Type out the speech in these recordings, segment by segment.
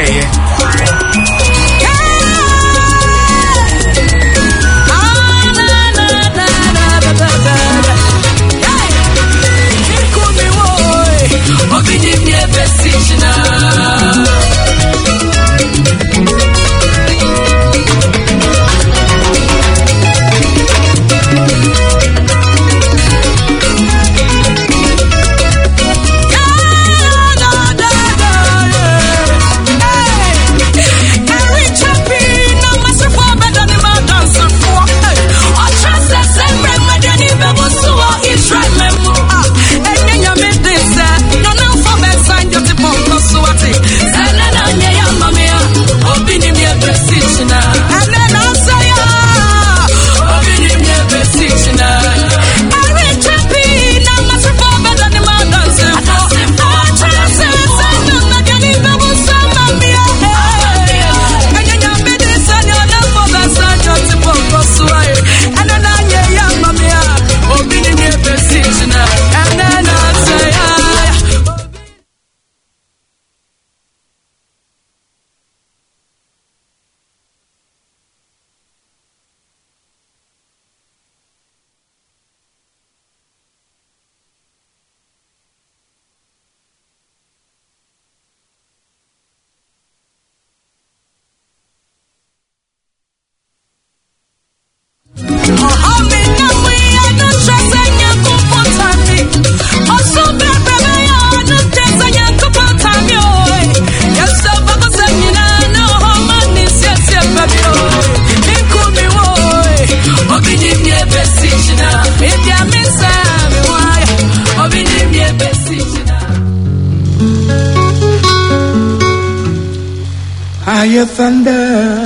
I hear thunder.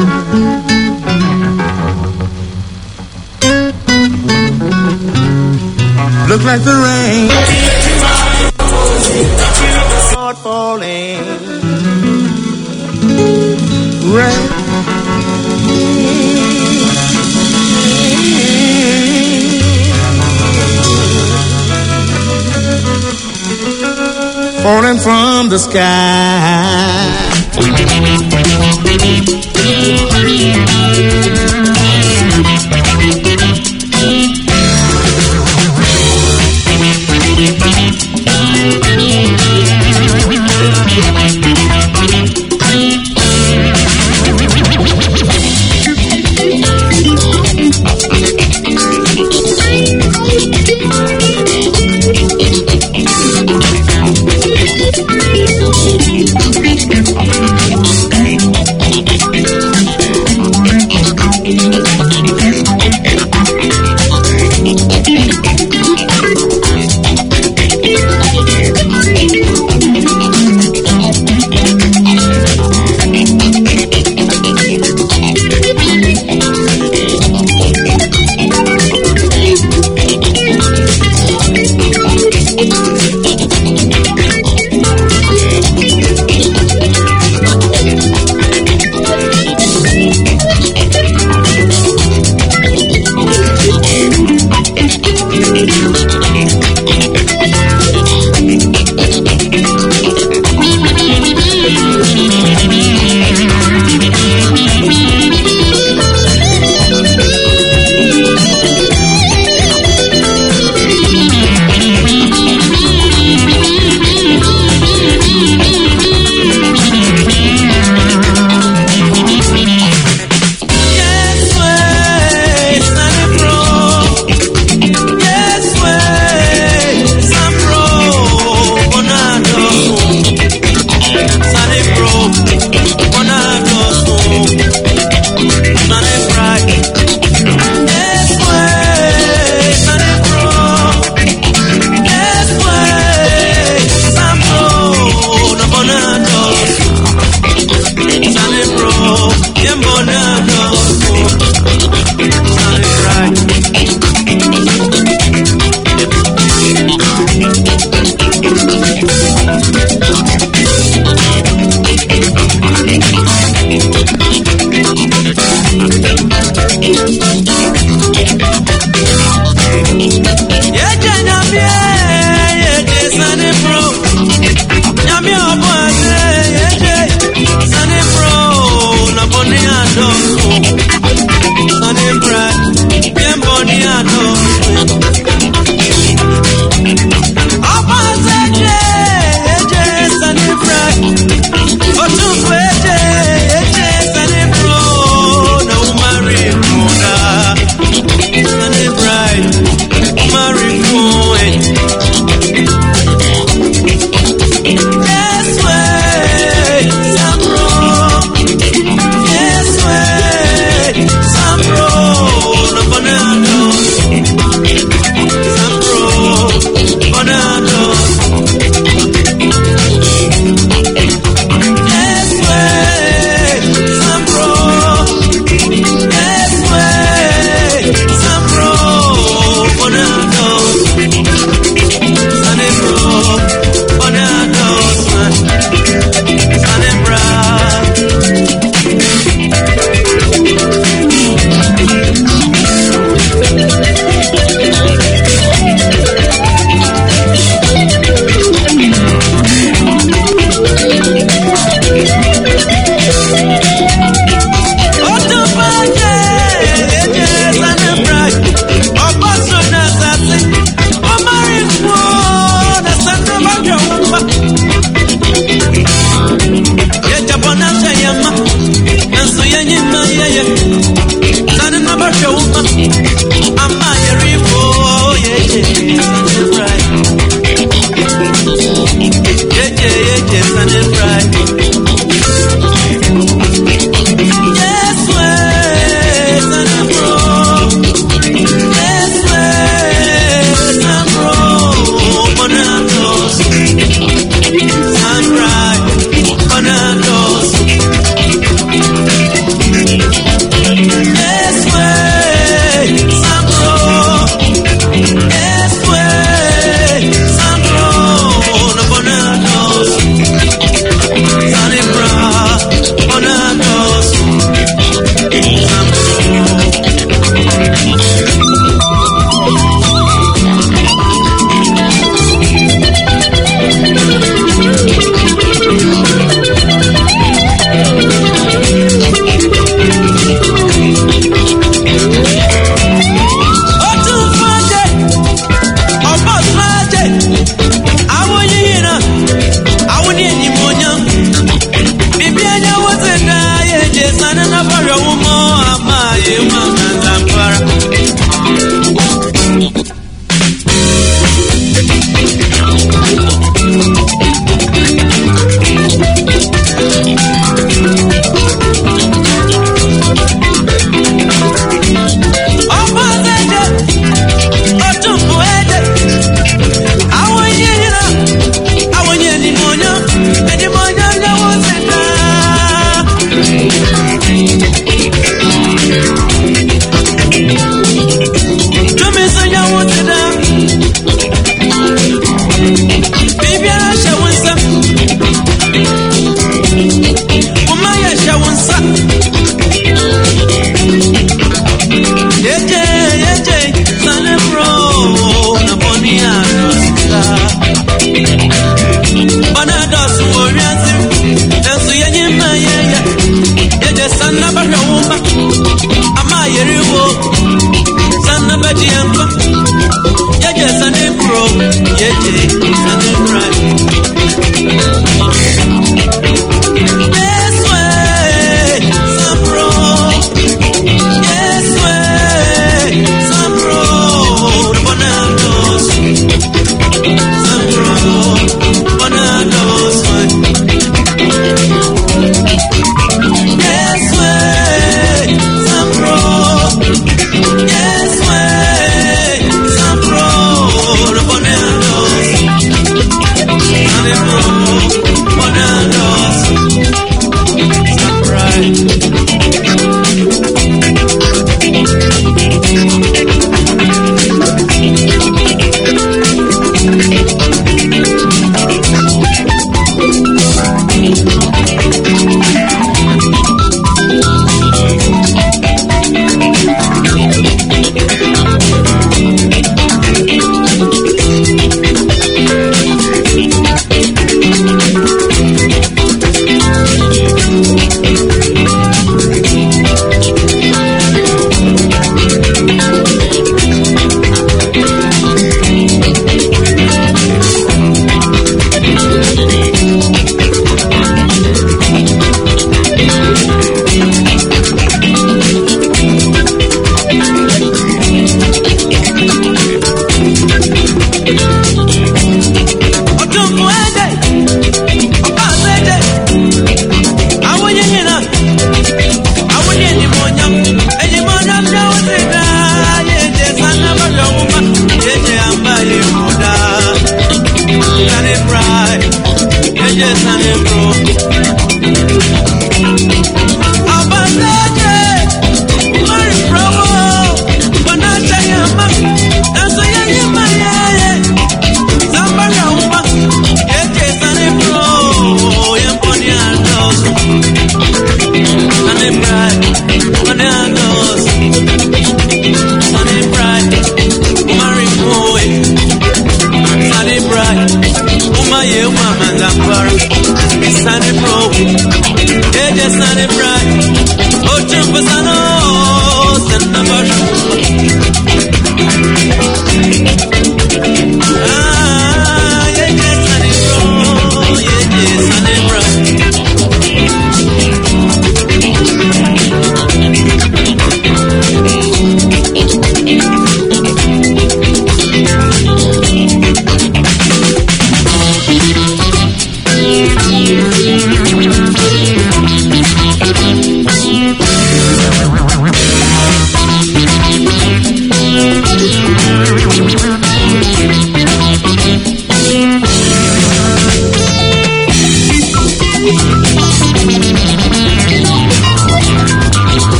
Look like the rain. Start falling. Rain. Falling from the sky.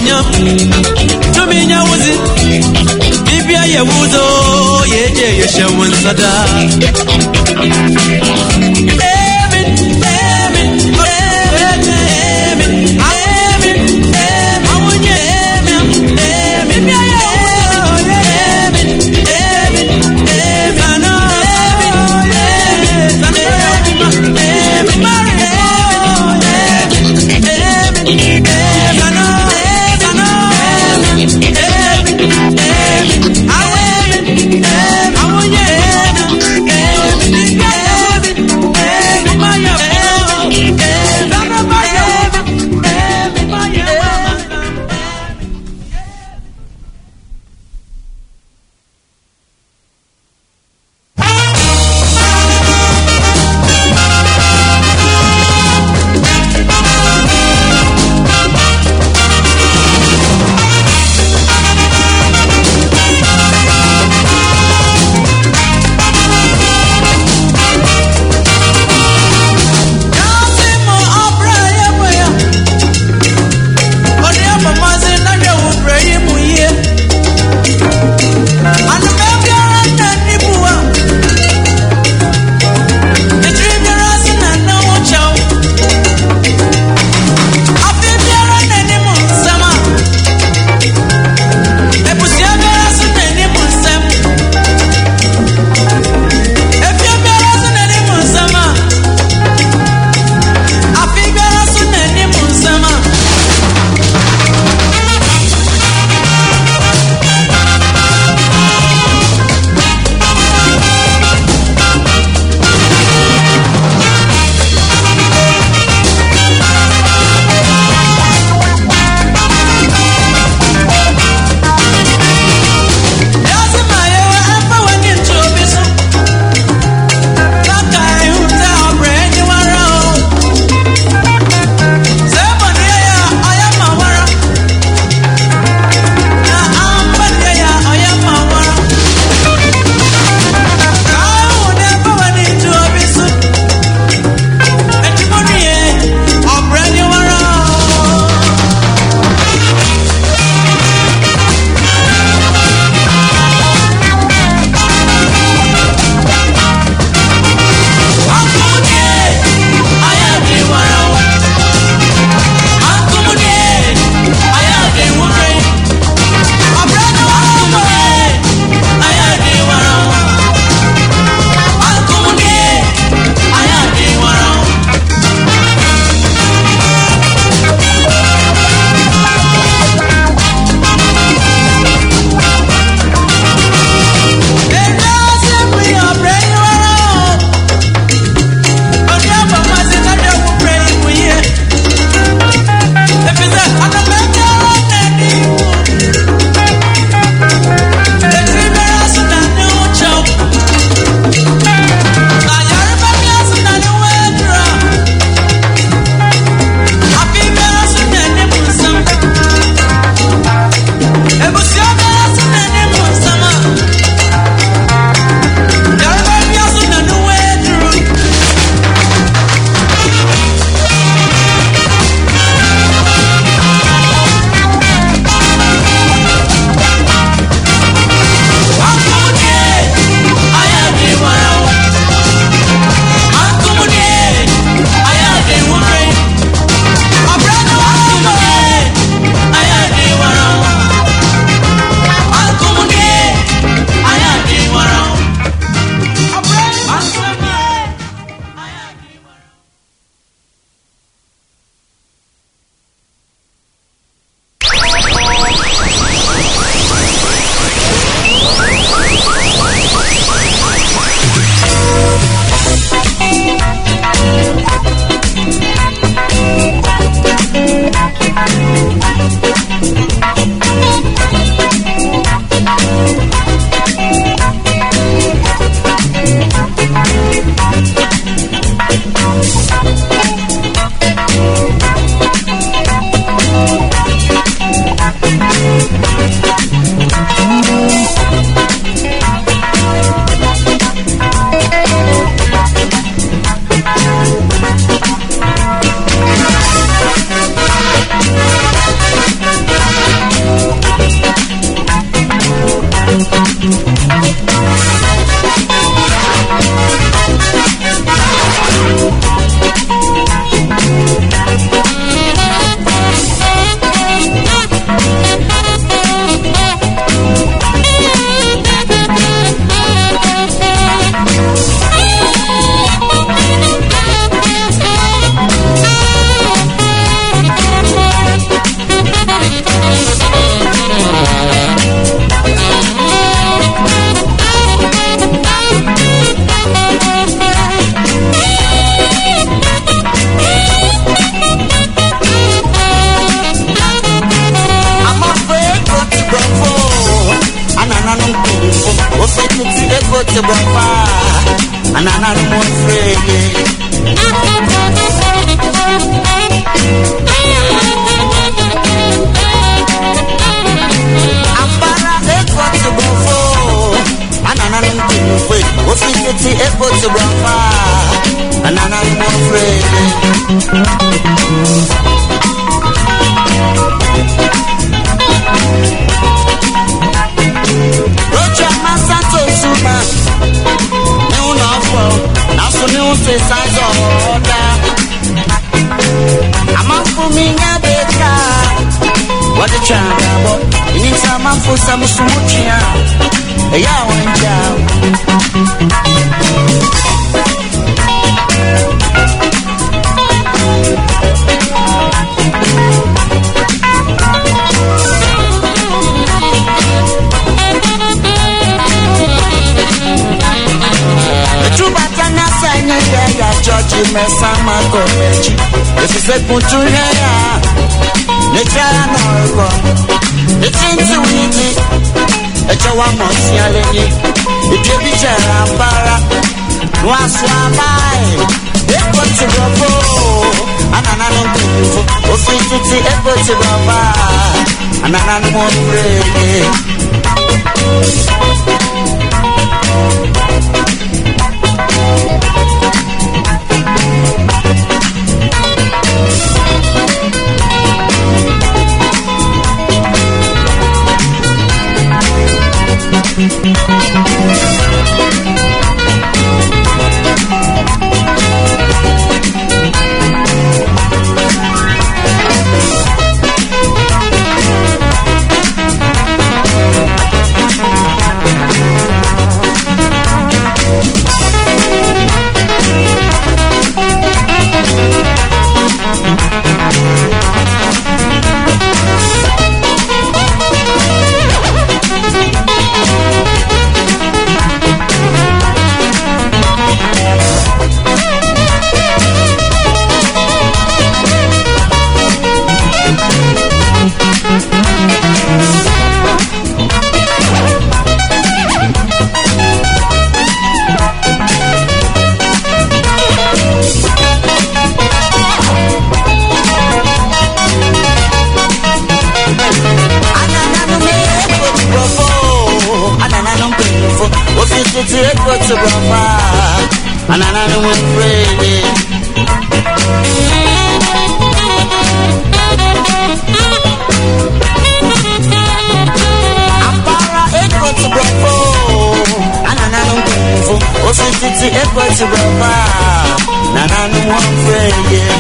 Tuminya wuzi Bibia ye wuzo Ye shawun sada to Brapa, and I'm more free. Ambara equal to Brofo, and I'm free. Officially equal to Brapa, and I'm more free. Roger Masato Suma, new novel, now so new size order. I'm out for me, Nabeka. What a child, you need some for some smoochia. A young child. George Messama Komechi, if you say put to here, the China, it's into it, a Chawamos Yalini, the Jebicha Ambara, Waswabai, they put to go, and an animal, officially able to go by, and an animal and I don't afraid. Ambara equal to Bravo, and I don't afraid. Officially equal to Bravo, and I don't afraid.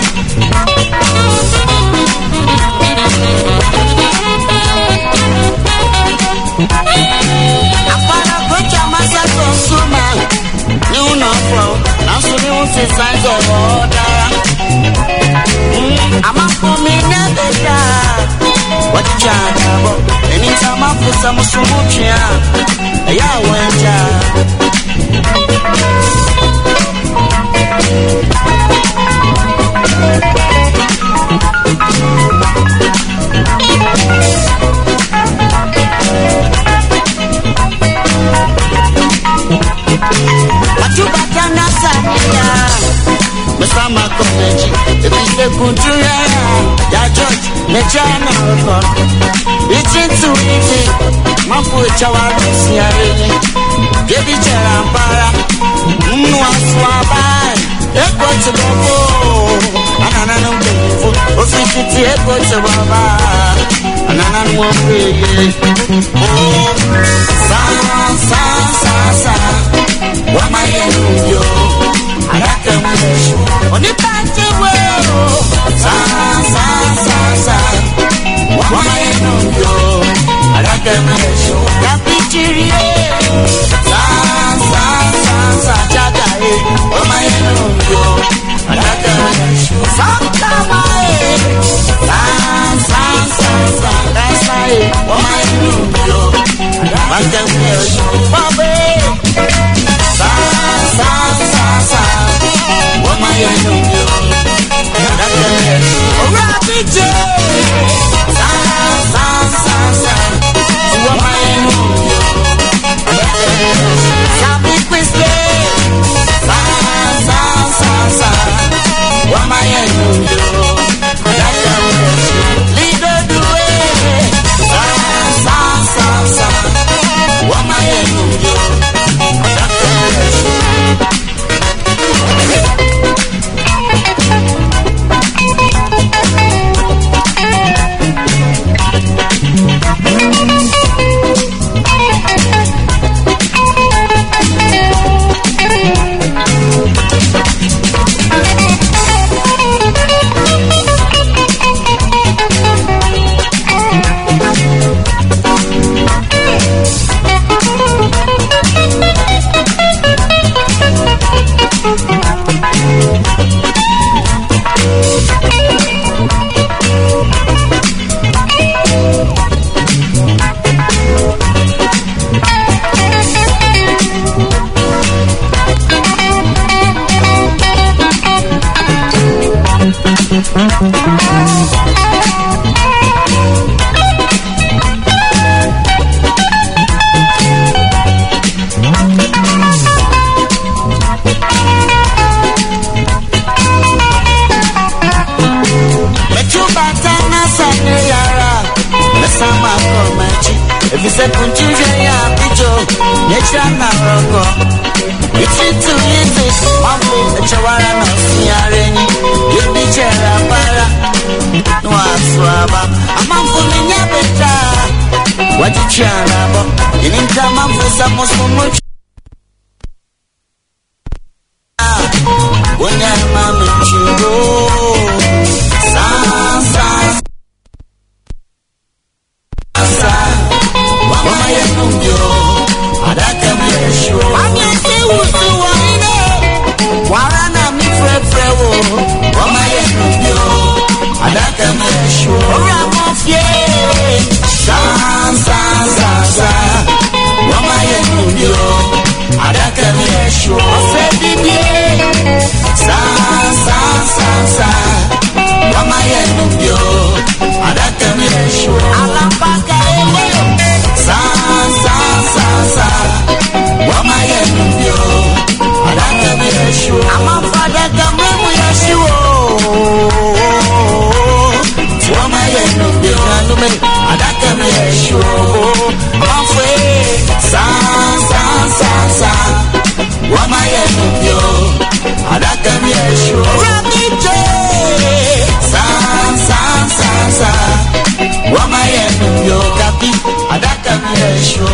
Ambara Gocha Masato Suma. You know, now so you size of order. I'm up for me, never. What you charge about? Anytime I put some sumuchia, yeah, when Mr. Makomechi, if you say Kuntuya, ya George, Mechana, it's into it, Mafu Chawari, Siari, Gaby Charampara, Mwaswabai, Echo to Bobo, and an animal, officially Echo to Baba, and an animal, Sa, what my you? I on the party world, sa. What am I doing? I can't show. Happy cheery, sa. Chagae, what am I doing? I can't show. Sa. That's right. What am I doing? I can't show. Bobby, sa. What am I doing? Rabbit J. Sa. What am I doing? If you say punchuje ya picho, necha na roko. It's too easy, mambo chawara no siareni. You be chera para, no aswaba. Amambo ninya beta, what you chara bo? You need to mambo samo much. When I'm mama chigo, sa. Mama ya nunyo, adaka mlesho. Mama si usu waine, warana mi frewo. Mama ya nunyo, adaka mlesho. Ora mofie, sa. Mama ya nunyo, adaka mlesho. Ofedi bie, sa. Mama ya nunyo, adaka mlesho. Alapaka ewe. Sa Wama yenubyo Adaka miyeshu Amafada kamemu yashiwo Wama yenubyo Nanume Adaka miyeshu Amafwe Sa Wama yenubyo Adaka miyeshu Rakije Sa Wama yenubyo Kapi Adaka miyeshu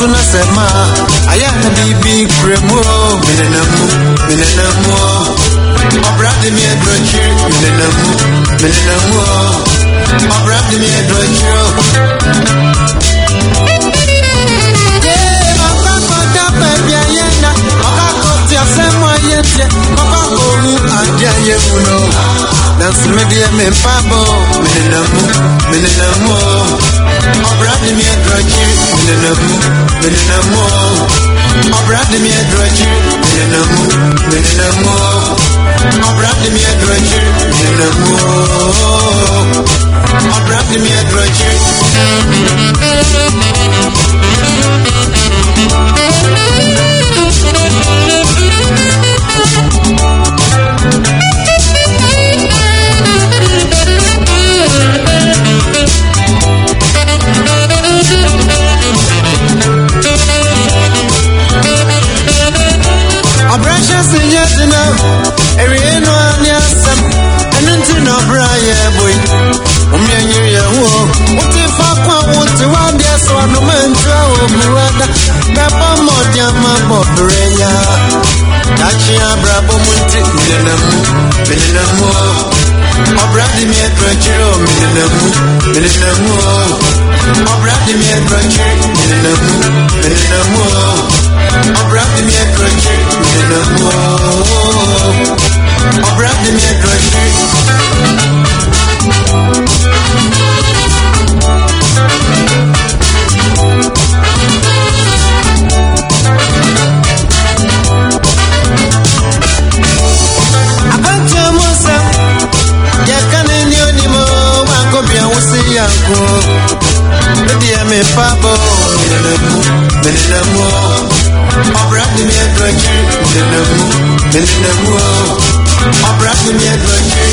suna sema ayana bibi kremo menenamu obrade mi edrochi menenamu obrade mi edrochi baby ayana okako ti asema yete okako hu adia yemuno dance me die me pabo menenamu obrade mi edrochi menenamu obrade mi edrochi menenamu obrade mi edrochi menenamu obrade mi edrochi obrade mi edrochiro menenamu obrade mi edrochiro menenamu obrade mi edrochiro menenamu obrade mi edrochiro me pabo menenamu obrade mi edrochi menenamu obrade mi edrochi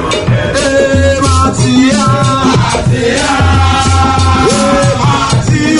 Matia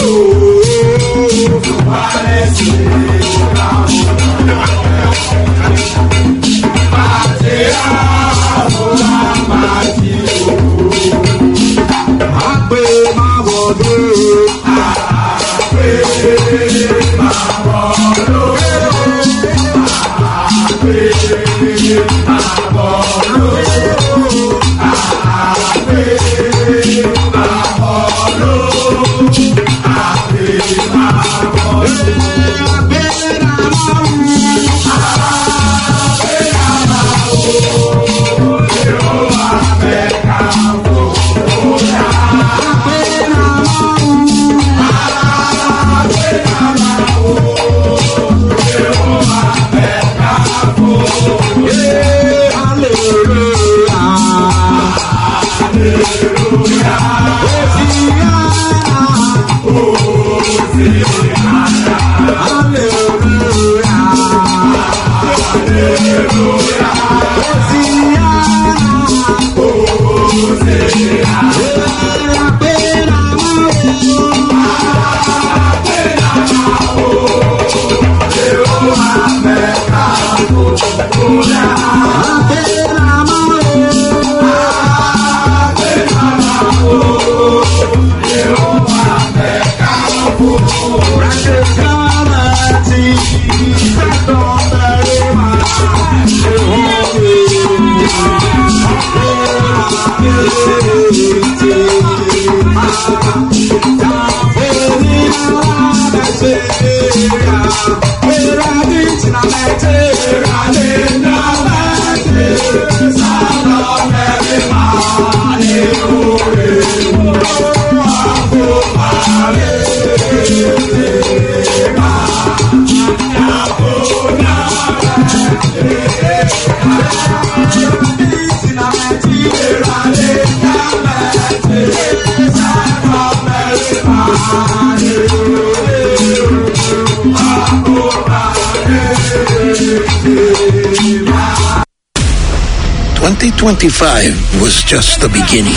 $2025 was just the beginning.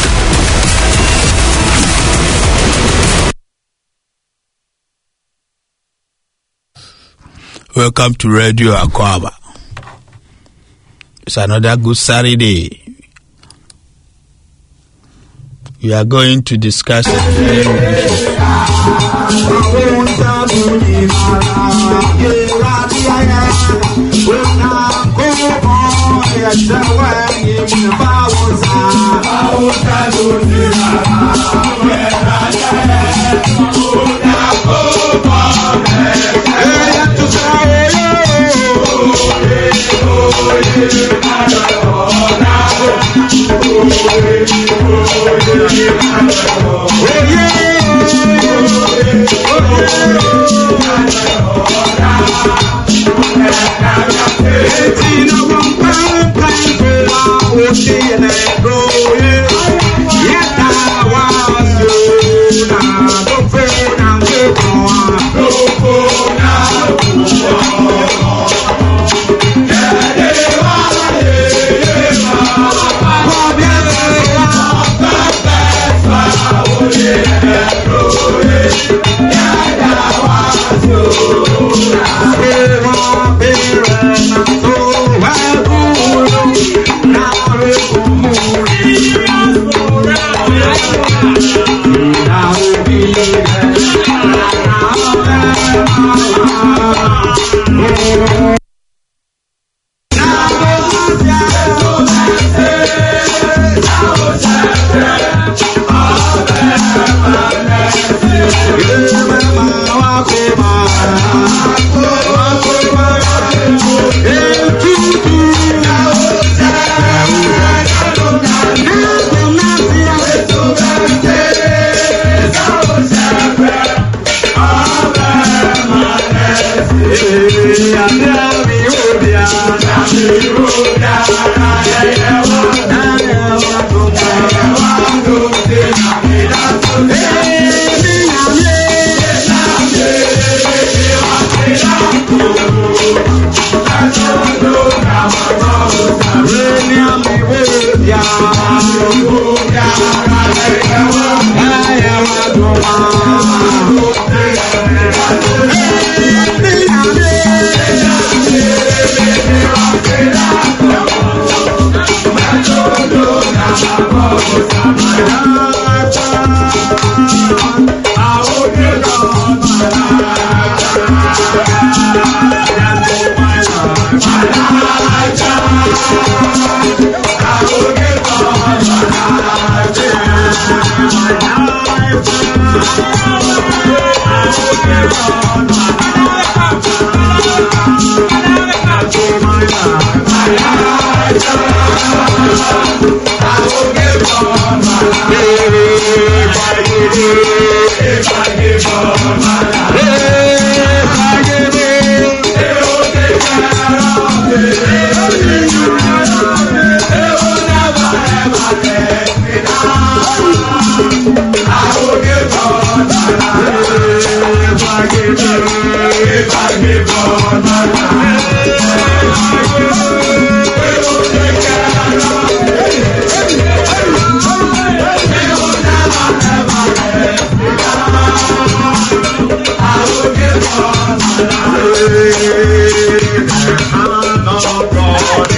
Welcome to Radio Akwaba. It's another good Saturday. We are going to discuss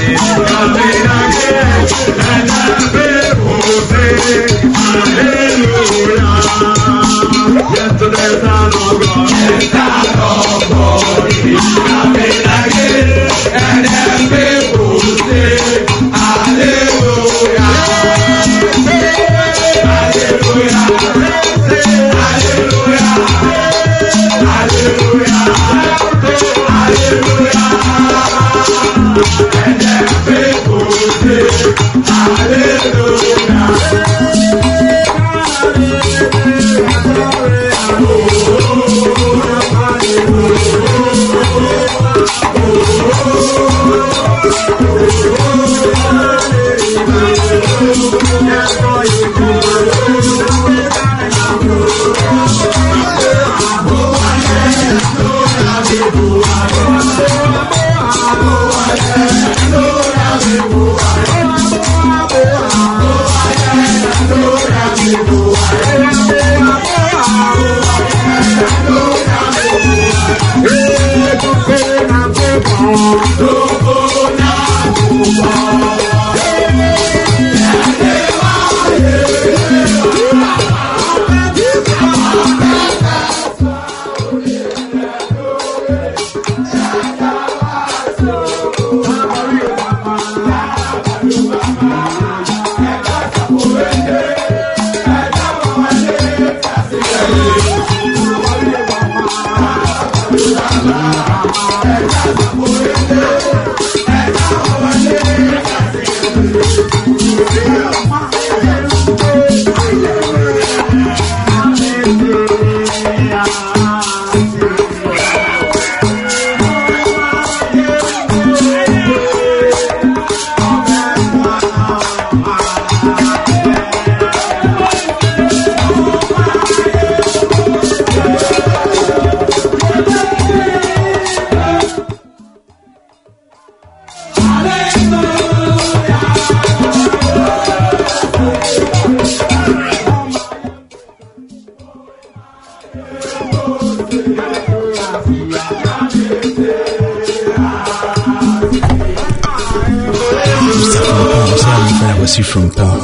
From Pong.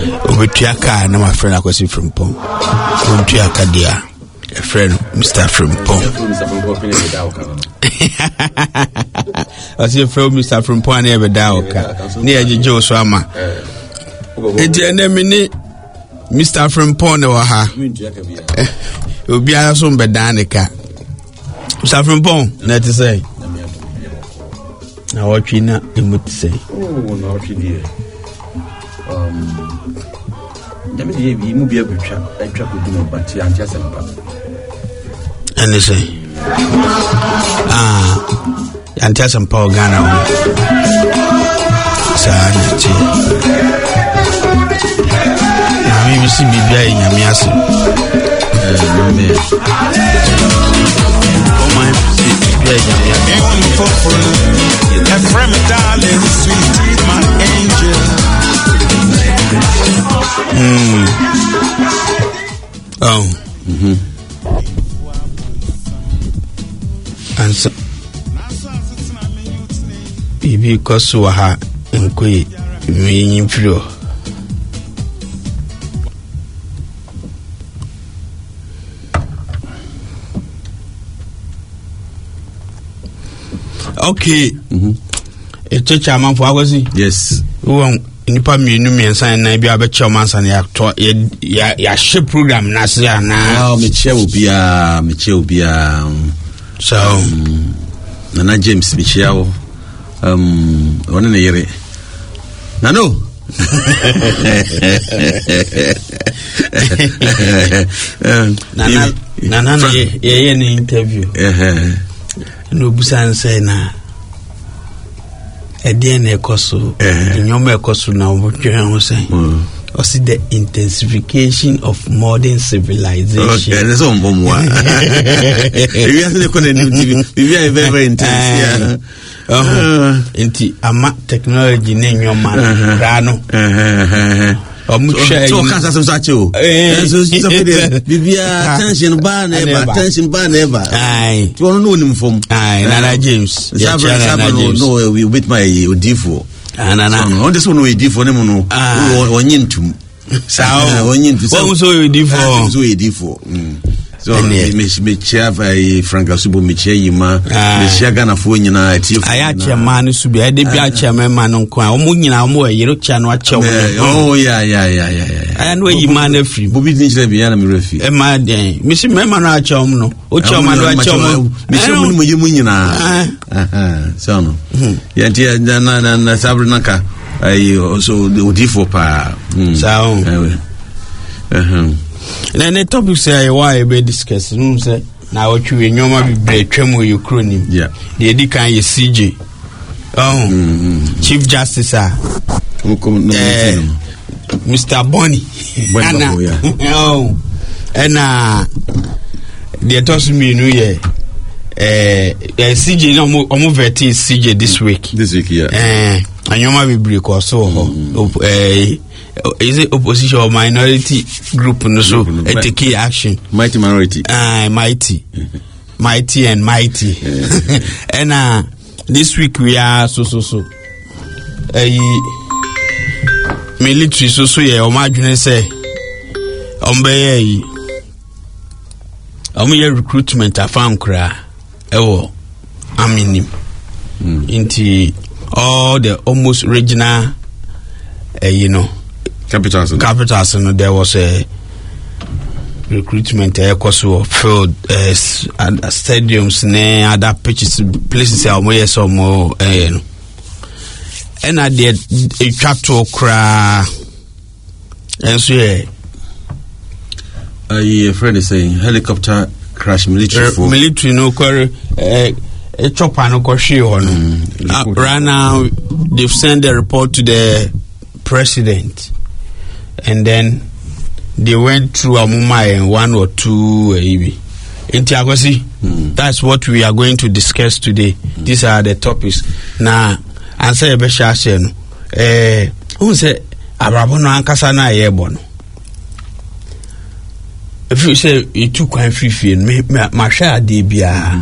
Obetuaka, no, my friend, I was from Pong. Obetuaka, dear, a friend, Mr. From Pong. I see a friend, Mr. From Pong, never Dauka, near Joe Swama. It's an enemy, Mr. From Pong, or her. You'll be a son, Bedanica. Mr. From Pong, let us say. Now, what you know, you would say. Oh, no, she did. Let me move a trap with you, but I'm just a papa. And they say, and tell some Paul Ghana. Sanity. Now, you see me playing a miasu. Oh, my, a friend, darling, sweet, my angel. Oh. And so Bibi Kosuaha and Kui meaning flow. Okay. A church among for was he? Yes. Nipa mienu miensa na bia be cheomansa na ya ship program na se na me che obia so Nana James me che wo one na yere na no nana ye ni interview no busan say na edien ekoso nyoma ekoso na obotwe ho say or see the intensification of modern civilization. Okay, that's on bomwa. You have to connect be very intense. Inti ama technology ne nyoma rano so cancer some such o so bibia tension ba never aye to no nim fom Nana James no we with my odifo Nana on this one we odifo ne no onyintum sao onyintum so odifo so me chia vai Frank Asubo me chia yima me chia Ghana fo nyina atie aya chia ma no su bia de bia chia me ma no nko a omo nyina omo yero chia no ache oh yeah aya no yima na free bobi din chia bia na me refi e ma den me si me ma no ache omo no o chia ma no ache omo me chia mo yemu nyina so no ya ntia na sabrina ka ai so odifo pa sao na the topic say why we discuss say na what we nyoma bi twam Ukraine yeah the edikan ye CJ Chief Justice Mr. Bonny and the toss me no ye CJ no omo veti CJ this week yeah anyoma bi break also is it opposition or minority group no so take action mighty minority mighty and mighty and this week we are so military so yeah o ma dwene say ombe ye recruitment afam kra ewo aminim into all the almost regional capitals no there was a recruitment course field stadiums ne other pitches places more and I did a chapter cry and so a friend is saying helicopter crash military no quarry a chopper no koshi on right now they've sent a report to the president. And then they went through Amuma and one or two in Tiagosi. That's what we are going to discuss today. These are the topics. Now, answer Beshashen. Who say Abrabono Ankasana Yebono? If you say you took one free field, my share debia.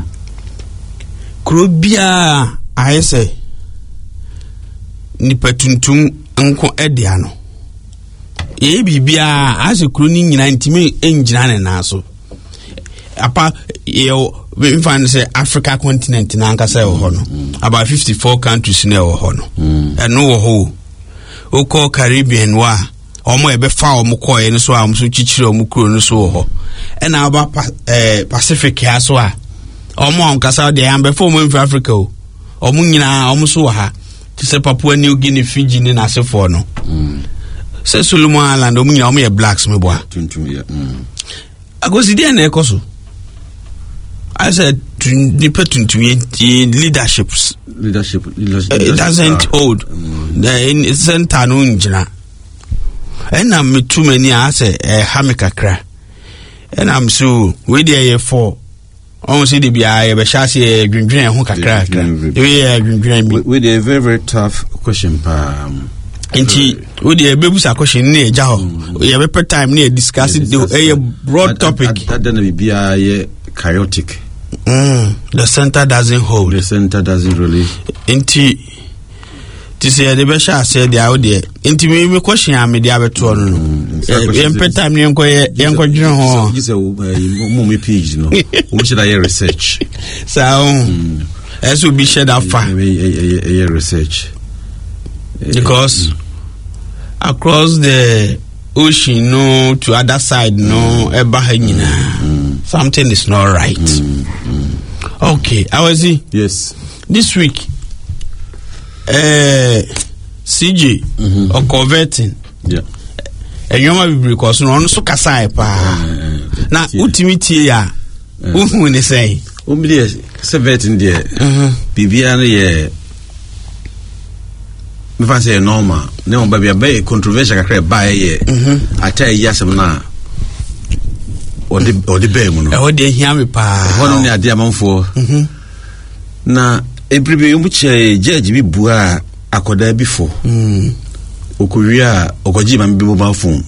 Krobia, I say Nipatuntum Uncle Ediano. Ye bibia as a crooning in engine na so apa yo we find say Africa continent na nkasa e ho no about 54 countries na e ho no eno ho o ko Caribbean wa omo e be fa omo ko e no so am so chichire omo kuro no so ho e na aba Pacific ya so a omo nkasa de am be for omo in Africa o omo nyina omo so ha ti se Papua New Guinea Fiji ni na se for no say Solomon Island omo blacks me boy I go see there na ekoso I said leadership it doesn't hold the center no njina and I'm too many I say hamikakra and I'm so we there for almost the bia be shase dwindwen ho kakra we dey very tough question pa Inti we dey bebusa question na eja ho ye be time na discuss the broad topic that na bibia ye chaotic. The center doesn't hold. The center doesn't really. Inti to say the best I said the out there. Inti me question am the abeto no. Ye time na yenko dwon ho. You say mo me page no. We should have research. So as we be share that far. Research. Because across the ocean no to other side no something is not right. Okay, Awazi. Yes. This week CJ or converting. Yeah. And you might be because no so kasai pa. Na ultimate ya. Who ni say? Umbi 17 there. Bibia ye me fa say normal ne on ba be controversial kakra ba ye ata yasem na odi be mu no e odi hia me pa hono ne ade amanfo na ebribe yum che judge bi bua akoda before okuria okoji ma mbibo ba phone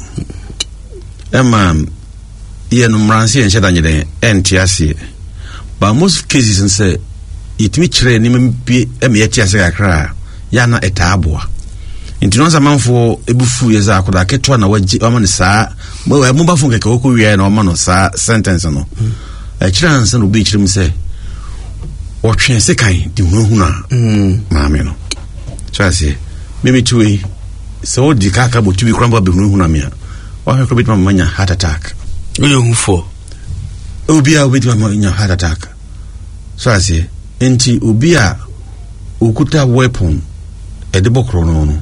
ye no mranse en sheda nyede entiase but most cases in say it me kire ni me etiase kakra ya na etaabua nti no zamanfo ebufu ye za akoda ketwa na waji ama ne saa mo ba phone keke okuria na oma no saa sentence no kire ansa no bi kire mu say o twen se kan di hunhuna maame no so ase mimi tuwe so di kaka bo tubi kramba be hunhuna me wa he probit manya heart attack you hufo obia obit manya heart attack so ase enti obia okuta weapon edebokro no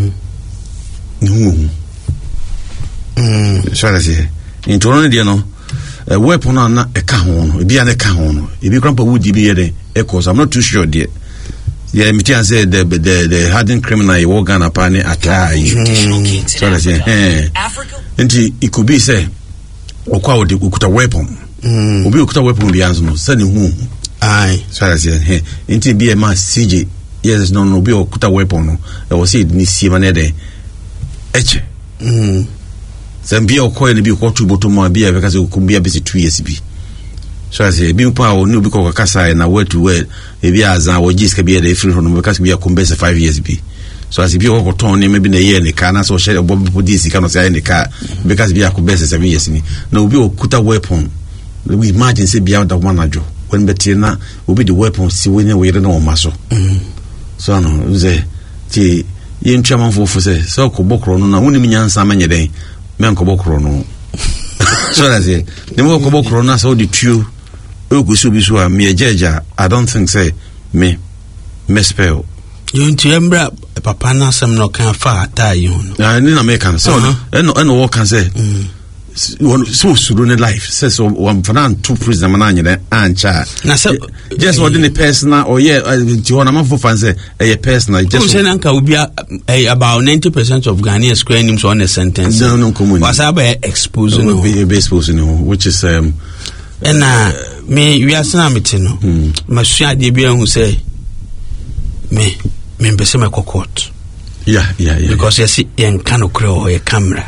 so ase enti ono de no weapon na eka ho no ebia na eka ho no ebi kramba wudi bi yede because I'm not too sure there. Yeah, me tell say the hardened criminal you walk on a pane attack. So that's it. Nti it could be say okwa odi ukuta weapon. Obi ukuta weapon bi anzo no sani hu. Aye. So that's it. Nti bi e ma CJ. Yes no bi ukuta weapon no. E was say ni si ma na de. Eche. Zambia okwa ni bi okwa tuboto ma bi e be ka say okumbia be 2 years bi. So as a being power no because Kasa and word to word, maybe as I was just be a free from because we are convinced 5 years be. So as if you go to maybe a year in the car, so share a bomb for this, you cannot say in the car because we are convinced 7 years. No, we will put a weapon. We imagine say beyond the one ajo. When Bettina will be the weapon, see when we don't know muscle. So no, say, Yen Chairman for say, so Kobokro, no, only me and Samanya day, man Kobokro. So that's it. The more Kobokro, so the two. Ogusubisu me jeja I don't think say me spell you embra papa na sem no kan fa ata you no ni na me kan so no what can say so suru ne life says so one for two prison man anyere ancha na so just what the personal or you want am for fan say a personal just say nanka obi about 90% of Ghanaians square names on a sentence no common was about exposing which is me we are saying no masua de bia hu say me pese me court yeah because you see en kanokre o e camera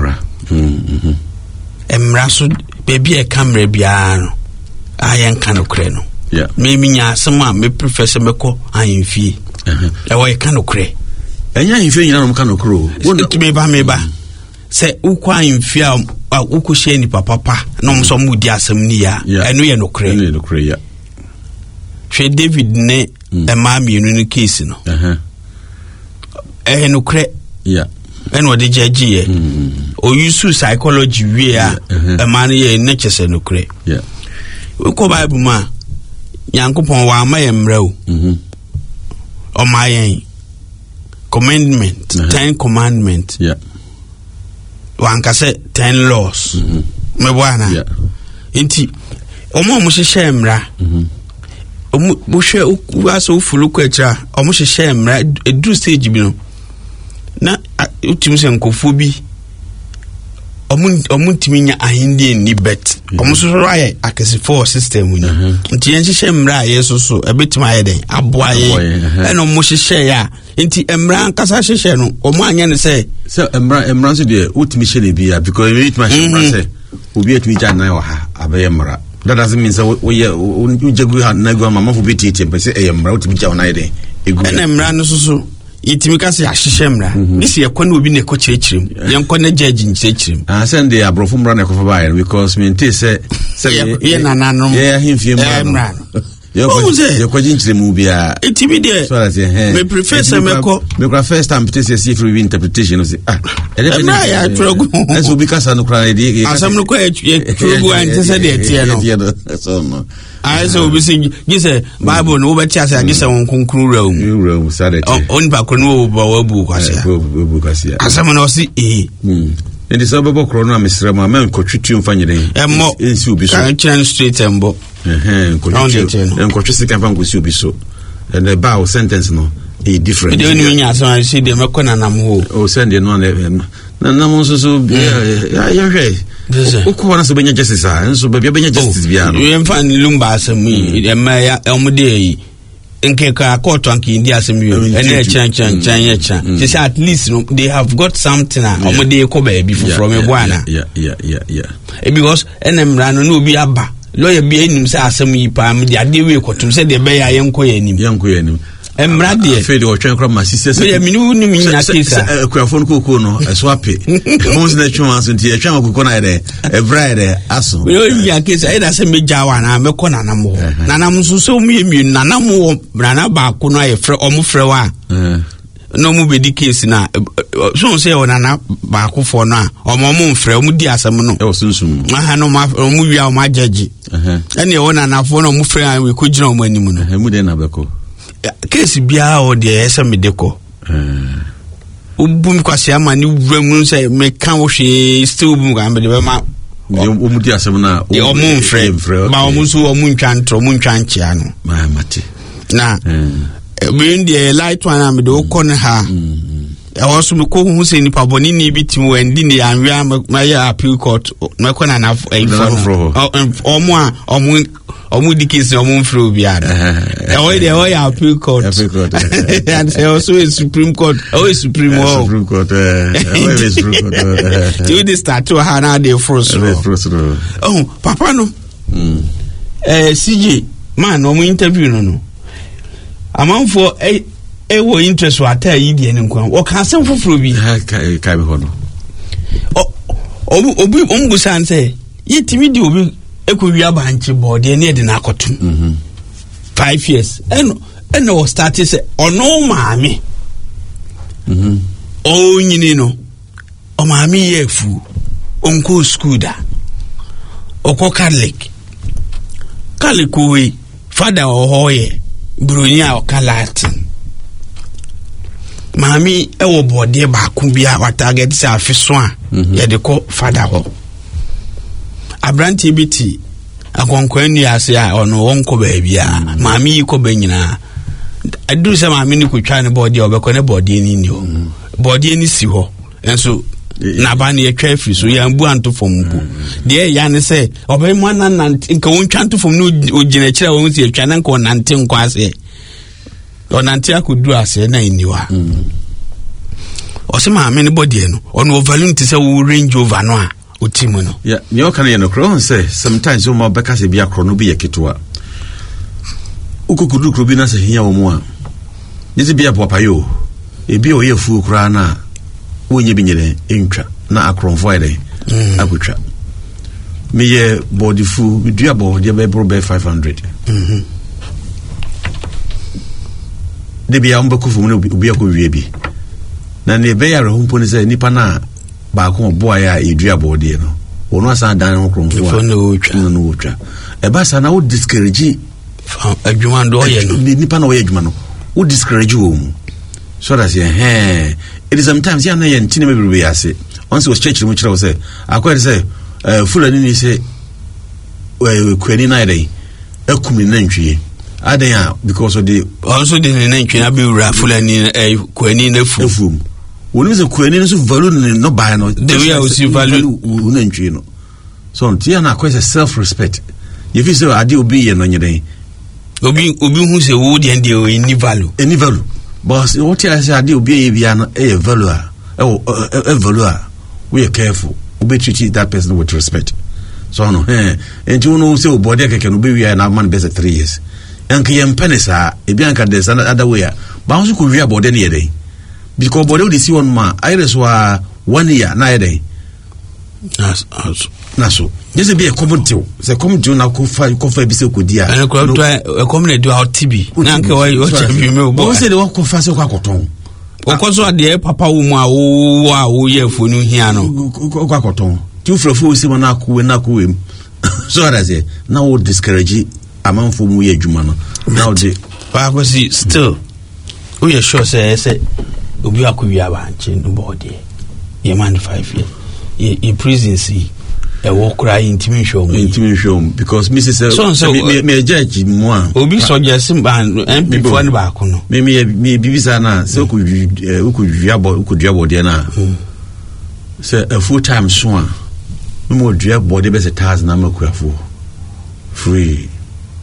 emra so baby e camera bia no ayen kanokre no yeah me nya asema me prefer me ko ahemfie e wo e kanokre enya ahemfie nyina no kanokre o won to me ba se ukwa ahemfie ukuhye ni papa no mso mudi asem ni ya eno ye nokre ya hwe David ne emami enu case no nokre ya eno de judge ye o use psychology we a emani ye ne chese nokre ya ko Bible ma Nyankopon wa ma ye mra o o ma ye commandment 10 commandment ya one can say 10 laws. Me bwana. Inti omo hyehyɛ mra. Omo hwɛ waso fulu kwatra. Omo hyehyɛ mra edu stage bi no. Na utim se nkofo bi. Omo ntimi nya ahinde ni bet. Omo so raye akesifo system ni. Nti yen hyehyɛ mra yeso so ebetima aye den aboaye. Ɛna omo hyehyɛ ya. Inti emra nkasa hyehyɛ no omo anya ne say so emra so de utimi hye bia because it ma emra say obi atimi ja na ha abaye emra that doesn't mean say we ujegu ha na go mama fo betiti be say emra utimi ja na ide egu na emra no so itimi ka say ahyehyɛ emra isi ekɔ na obi na ekɔ kyerɛkyerɛm yenkɔ na judge nkyerɛkyerɛm send the abrofo mra na ekɔ fa ba because me nti say ye na nanom ye ahemfie emra you kwaji nchiremu bia etimi de so that me prefer say me first time to see free interpretation of say emra ya trogu eso bi kasa no kra de asam no kwa trogu ante say de tie no so no I so be sing gise Bible no be tia say gise won konkru raum say that on ba ko no ba bu kwase asam no si ndi so bebo kro no amesrem ama nkotwetwe mfa nyeden ensi obi so kan chen straight embo nkotwe sika mfa ngosi obi so and the bow sentence no e different dey ni nya so I see dem ekona nam ho o send no na nam so ya hwe ukwo na so benya justice enso bia benya justice bia no we mfa ni lumba asem yi em ya omde yi nkeka court anki India asemi ene chan she say at least they have got something omo dey ko baby from Ebuana because enemra no obi aba lawyer bi enim say asem yi pa me dey ade we kotum say dey be ya yenko ya enim emra de fe de otwen kra ma sise se me ni mi nya case akuafon koko no eso ape once na twon so nti atwa koko na de evra de aso we nya case e da se me jawa na me ko nanam ho nanam so so mu yemi nanam ho brana ba ko no aye fre omo fre wa no mu be di case na so say o nana ba ko fo no a omo mo mfre omo di asem no e o sunsum aha no ma omo wi a o ma judge ene o nana fo no omo fre an we ko gina omo anim no mu de na beko case bia o de esa me deko ubum kwase ama ni wuramu say me kan wo hwe still ubum ga me de ma o mu di asem na o mu mfre ma o mu so o mu ntwa ntro mu ntwa nchia no ma mate na when the light one am do kon ha e also me ko hu say ni pa boni ni bi tim wen di ni anwia ma ya appeal court me ko na na omu dikisi omu mfro biada o ya appeal court and say also a Supreme Court Supreme Court till they start to ha na dey force papa no CJ man omu interview no amanfo wo interest wa ta yi die ne nkwan o ka asem foforo bi ka bi hono obi ombusan say yetimi di obi ekwi abanchi body ne de na akotum 5 years and o start say ono maami o nyini no o maami ye fu onko school da okọ Catholic we father o hoye Brunia o Latin maami ewo body ba ku bia wa target say afeso a ye de ko father ho abranti biti akonkwani ase a ono wonko ba bia maami ko ba nyina adu se maami ni kutwa ne body obekọ ne body ni ni ho body ni si ho enso na ba ne yetwa afiri so ya mbu anto fom bu de ya ne se obe mo na nka wontwa anto fom no ogina kira won se yetwa na nka onante nko ase onante akodu ase na iniwa o se maami ne body no ono value ti se wo range over no a otimo no yeah you can you know say sometimes you ma beka se bia krono bi yaketwa ukukudu krobi na se hia wo mu a yezi bia papa yo ebi o ye fu kra na wonye bi nyere entwa na akronfo ede akutwa me ye body fu bi dua body be bro be 500 de bia on beku fu mu obi akowie bi na ne be ya rehumpo ni se nipa na ba ko boa ya edua body no ono asa dan ho kronfo no wotwa e ba sa na wo discourage adwuma ndo ye no nipa na wo ye adwuma no wo discourage wo mu so that it is sometimes ya na ye ntine me bibi ase once was church mu kire wo say akwere say fulani ni say kwani na dey akumi na ntwie adan because of the also the ntwie na be ura fulani kwani na fu woni se kwani so value no buy no the way we see value na ntwie no so ntia na akwere self respect if you say ade obi ye no nyeden obi hu se wo de ande o any value but what I say ade obi ye bia no e value a value a we are careful we treat that person with respect so no and you know say body keke no be we na man be 3 years and ke yem penisa e bia nka there's another way but also ko we body na yede because body we see one man iris wa 1 year na yede na so just be a community say community na ko fa bi se ko dia and ko to e community do out tb na nke wa check me bo say the one ko fa se ko akoton okoso ade papa wo mu a wo ye fonu hia no ko akoton ti frofo si mo na ko we so that say now wo discourage amanfo mu ye adwuma no now dey pa ko si still we are sure say obi akowia ba nche no body ye man 5 years ye prison see e wo kura intimation because Mrs. me judge mo a obi suggest ban MP for ne ba ko no me bibisa na se ku dua body na say a full time so a me mo dua body be 1000 na makura fo free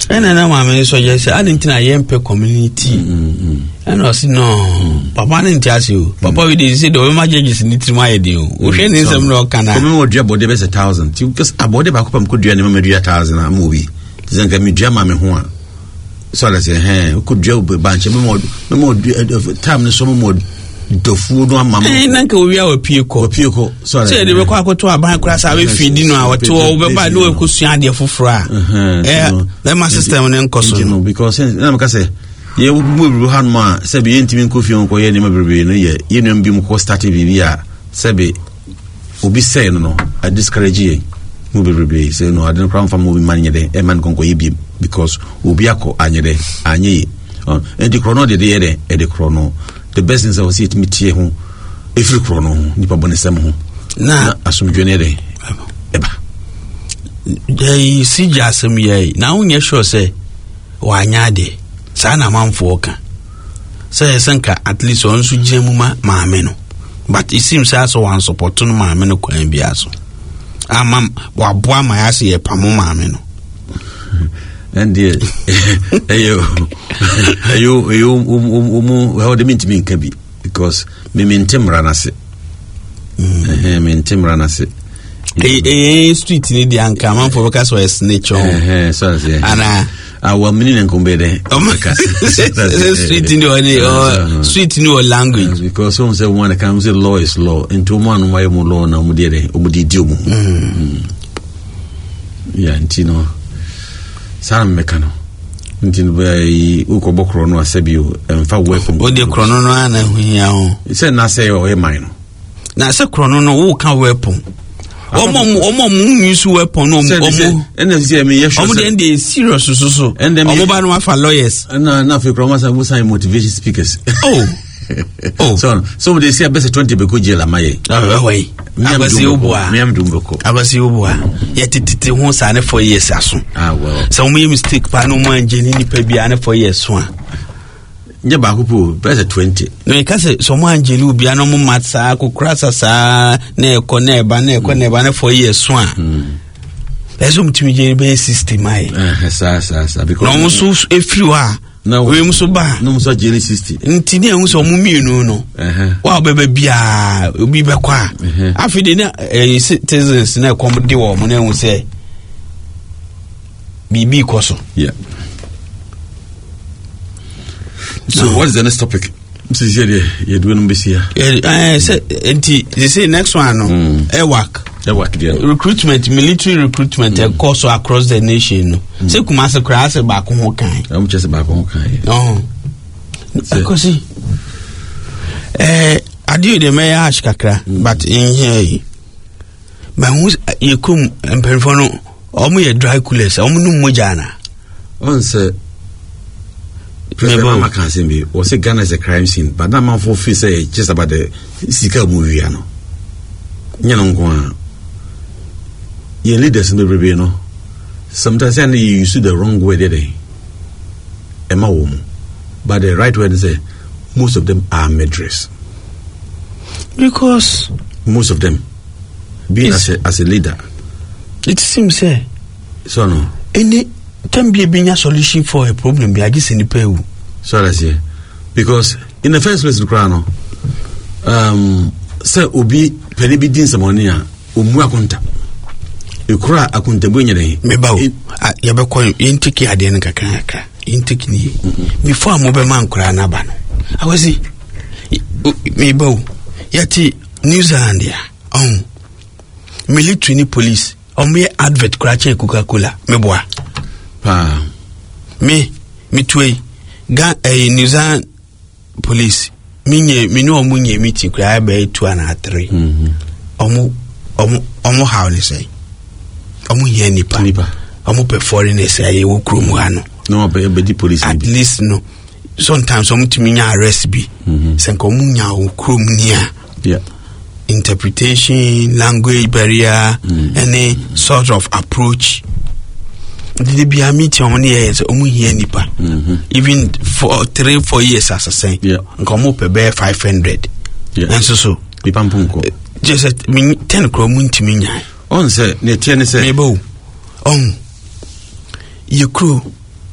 And I'm so yes, I didn't know I am per community. And I said, no, Papa didn't ask you. Papa, we did say the emergencies need to my deal. We need some no can I know job or there was 1,000. Because I bought about could do any 1,000 a movie. Then get me German one. So I say, hey, could job a bunch of more time, some more. The food one mama. Nanka we are a Pico. Sorry. Say they require to a bank class. I will feed dinner our 2 over by no cushion dear for fra. Then my sister and costume because I'm say, you will have ma, Sabi intimate coffee on Koya, never be in a year. You know, be more starting Vivia. Sabi will be saying no, I discourage ye. Movie say no, I don't crown for moving money day, a man conco because Ubiaco Anye, Anye, and the chrono de the chrono. The best things I will see it meet here every chrono, Nipa Bonisam. Na assume Junere Eba. They see Jasam ye. Now, when you sure say, why nyade, Sana man forka. Say, Sanka at least on Sujemuma, Mameno. But it seems as one support to Mameno can be as. Ah, mam, what boy my ass ye Pamu Mameno. And dear, how they mean to me can be because me mean Tim Ranase. Mean Tim Ranase. Street in the uncommon for because we're snitch on. And our meaning and combede. Oh my God, street in your street in your language because some say one comes the law is law, and 2 months why more law now, Mudi Dumu. Yeah, and you know. Sam Mecano. Until we Uko Chrono Asebio and far away from what the chrono and it's a Nase or a minor. Now, so chrono who can weapon. Omo use weapon and then serious so and then mobile for lawyers and nothing from us and sign motivation speakers. Oh, so they say I best 20 because Jela Maye. Away. I was you, yet it won't sign 4 years. Ah, well, so me mistake, Panoma and Jenny Pebiana 4 years. One. Yabaku, better 20. No, because someone Jelu Biano Matsa, Kukrasa, Neco, Banne 4 years. Swan. There's some to me system. Because almost if you are. No, we must buy no so jelly 60. Ntinia unso mumi no. Wa bebe bia obi be kwa. Afide na citizens na come de wo mo na hu say bibi koso. Yeah. So what is the next topic? Mrs. Yedi, you doing here? They say next one no. EWAC. Recruitment, military recruitment, course across the nation. Say Kumasi Krasa back home kind. I'm just back home kind. No, because I do the mayor ash kakra, but in here, but who's you come and perform only a dry coolers, only Mujana. Once, President Makasimbi was a gun as a crime scene, but that man for say just about the Sika movie. Yanongwa. Your leaders in the review, no. Sometimes you use the wrong way, they Emma woman. But the right way to say most of them are murderers. Because most of them being as a leader. It seems so no. Any can be a solution for a problem be I guess in the pay. So I say because in the first place the crown say obi penibi din samonia omu akunta ekura akunta bonyere meba o ya be ko intiki ade ne kakaka intiki ni before mo be man kura na ba no awasi meba o yati New Zealand ya military ni police me advert kura che Coca-Cola meboa pa me twey ga New Zealand police me no munye meeting kura be 2 and 3 omo how they say omo here nipa omo pe foreigners say wo krom ano no be the police at least no sometimes omo to me arrest bi senko omo nya wo krom nia yeah interpretation language barrier any sort of approach the be a meeting on years omo here nipa even for 3-4 years as I say yeah nkomo pe be 500 yeah and so pipampunko just me 10 krom ntimi nya on say ne tie ne say mebo on you crew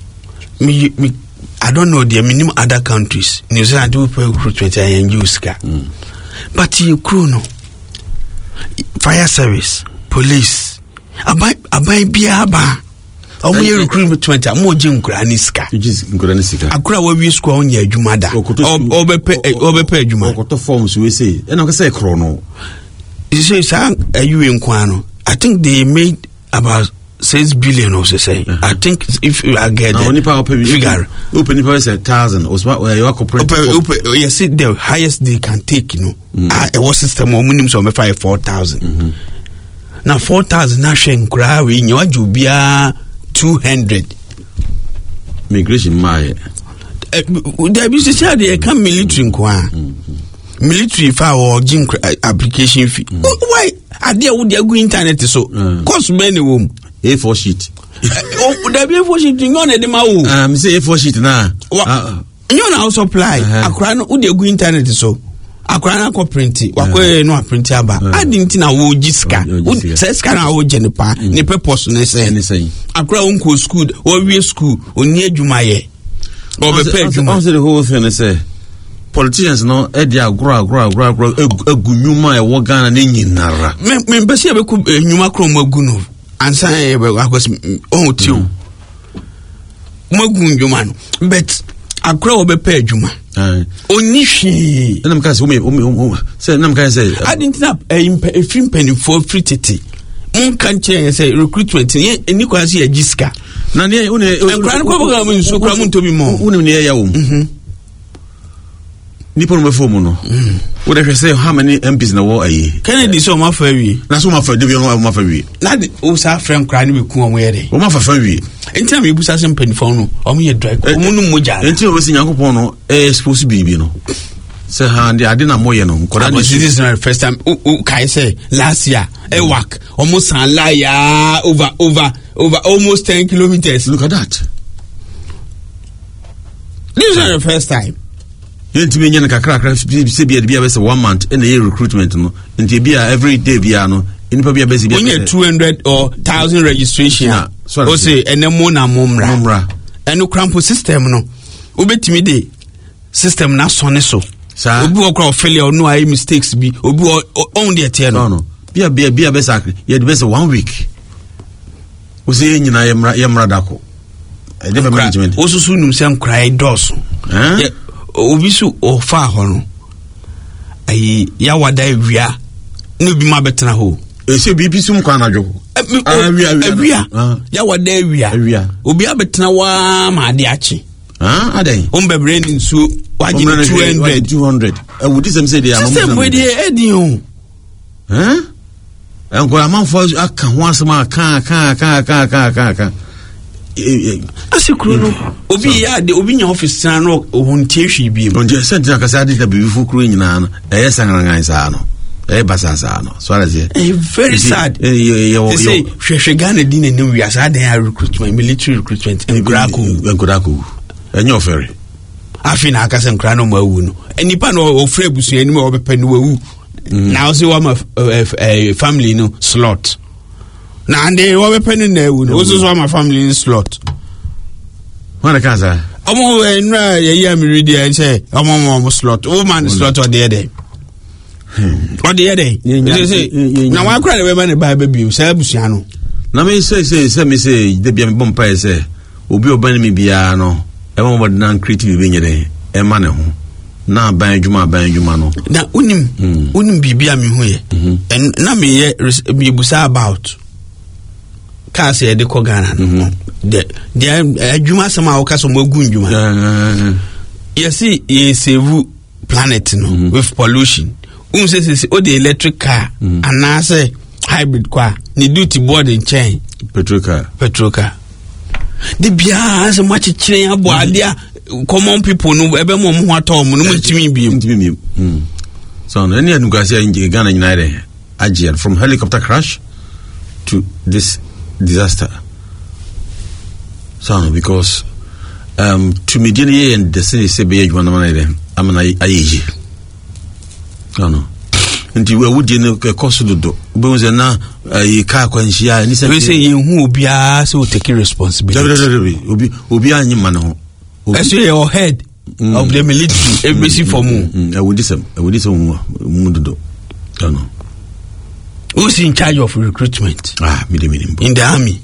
I don't know the minimum other countries. New Zealand do recruitment and use car. But you crew no. Fire service, police. Abai biaba. Omo recruitment mo jin kraniska. Just kraniska. Akura we school on ye adwumada. Obepe adwuma. Okoto forms we say. E na say krono. You say you in kwano. I think they made about 6 billion or so say. I think if you are getting figure open it was 1,000 or what you are cooperative. You see the highest they can take, you know. A war system or minimum so 4,000. Now 4,000 na shen kra we nyo adubia 200 migration my there be say they come military kwa. Military for our application fee. Why are they would they go internet so cost many room A4 sheet. Oh, there be A4 sheet you on the ma say A4 sheet na you na supply akra no would they go internet so akra na ko print wakwe no print aba adinti na wo giska say ska na wo jenepa ne purpose ne say akra won school wo wie school oni adwuma ye o be pay adwuma the whole thing say politicians no edi agro agunyuma e wo Ghana ne nyinara me bese be ku nyuma kro magu no ansa e be akos o tiu magu nyuma no but akra wo be pay adwuma oni hwi na mka say na mka say adintina e free penny for free tete mun kan che say recruitment ni kwa say agiska na ne une akra ko bo ga mun so kra mun to bi mo une ne ya wo nipo no mefo mu no wo de say how many MPs na wo ayi Kennedy so ma fa wi na so ma fa de bi no ma fa wi na de o sa friend kra ni be ku o yere o ma fa wi enti am ebusa sem penifon no o mo ye dry o mo no moja enti o se Nyankopon no expose bibi no say ha ndi ade na moye no koda this is not the first time kai say last year e work almost an la over almost 10 kilometers. Look at that. This is not the first time. Yenti me nyane kakra se bia be say 1 month in the recruitment no nti bia every day bia no inipa bia be se bia only 200 or 1,000 registration o say enemo na momra eno crampo system no obetimi de system na sone so obi okra failure no ai mistakes bi obi on the tie no bia be sakre ye de be say 1 week o say nyina yemra dako e de management o susu num se nkrai dos obi su ofa ho no ai ya wada awia no bi ma betena ho e se bibi sum kwa na dwo awia ya wada awia obi abetena wa ma ade achi adan on bebre ni nsu waji 200 e wudi sem say dey amam system we dey edin o enko amanfo aka ho asema ka asikuru no obi ya de obi nya office no ohuntie hwi bi mo nje sent na kasa de bi fu kru nyina no e sanrangan sa no e basasa no so ara say very sad they say hwehwe Ghana din ne wi asa dan recruitment military recruitment enkurako enyo ferry afina akasa nkra no mawu no enipa no ofre busu ani mo obepa no wawu now say one family no slot na ande wo be penu na ewu no so my family slot wana kaza omo enra ye amiri and say omo slot o man slot or there what the day say na wa kra we man ba bi say abusia no na me say de bia me bompa say obi oban mi bia no e mo bod na creative bi nyere e ma ne ho na ban adwuma no na unim bibia me ho ye na me ye bi busa about kasi e de ko Ghana no de adwuma sama o kaso magu ndwuma yes save planet no with pollution say o the electric car and say hybrid car ni duty board in chain petrol car the bia as much chire abo adia common people no ebe mo ho atom no mutimi bi so any adukasi in Ghana United agier from helicopter crash to this disaster so because to median and the city say be one man them amana ayeji no nti we wudi no cost dodo be say na car kwanhia ni say we say hu obia say we take responsibility obi anyima no ho so your head of the military embassy for mu I would say mu dodo no. Who's in charge of recruitment? In the army.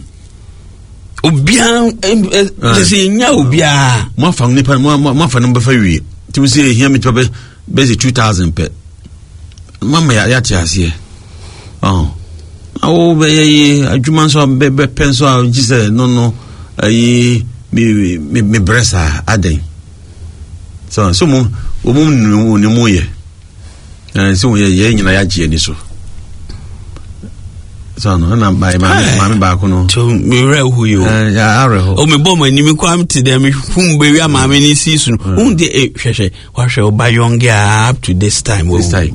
Obia say nya obia mo fa nipa mo fa number fa wi ti say here me to be 2000 per mama ya tiase awo be adwuma so be penso a say no ayi me bresa aden so mo ni mo ye so ye nyina ya je ni so no na mami ba ko no to me re hu you o me bom ani me kwam ti dem hum be wi amame ni season hum de hwehwe wa hwe oba young up to this time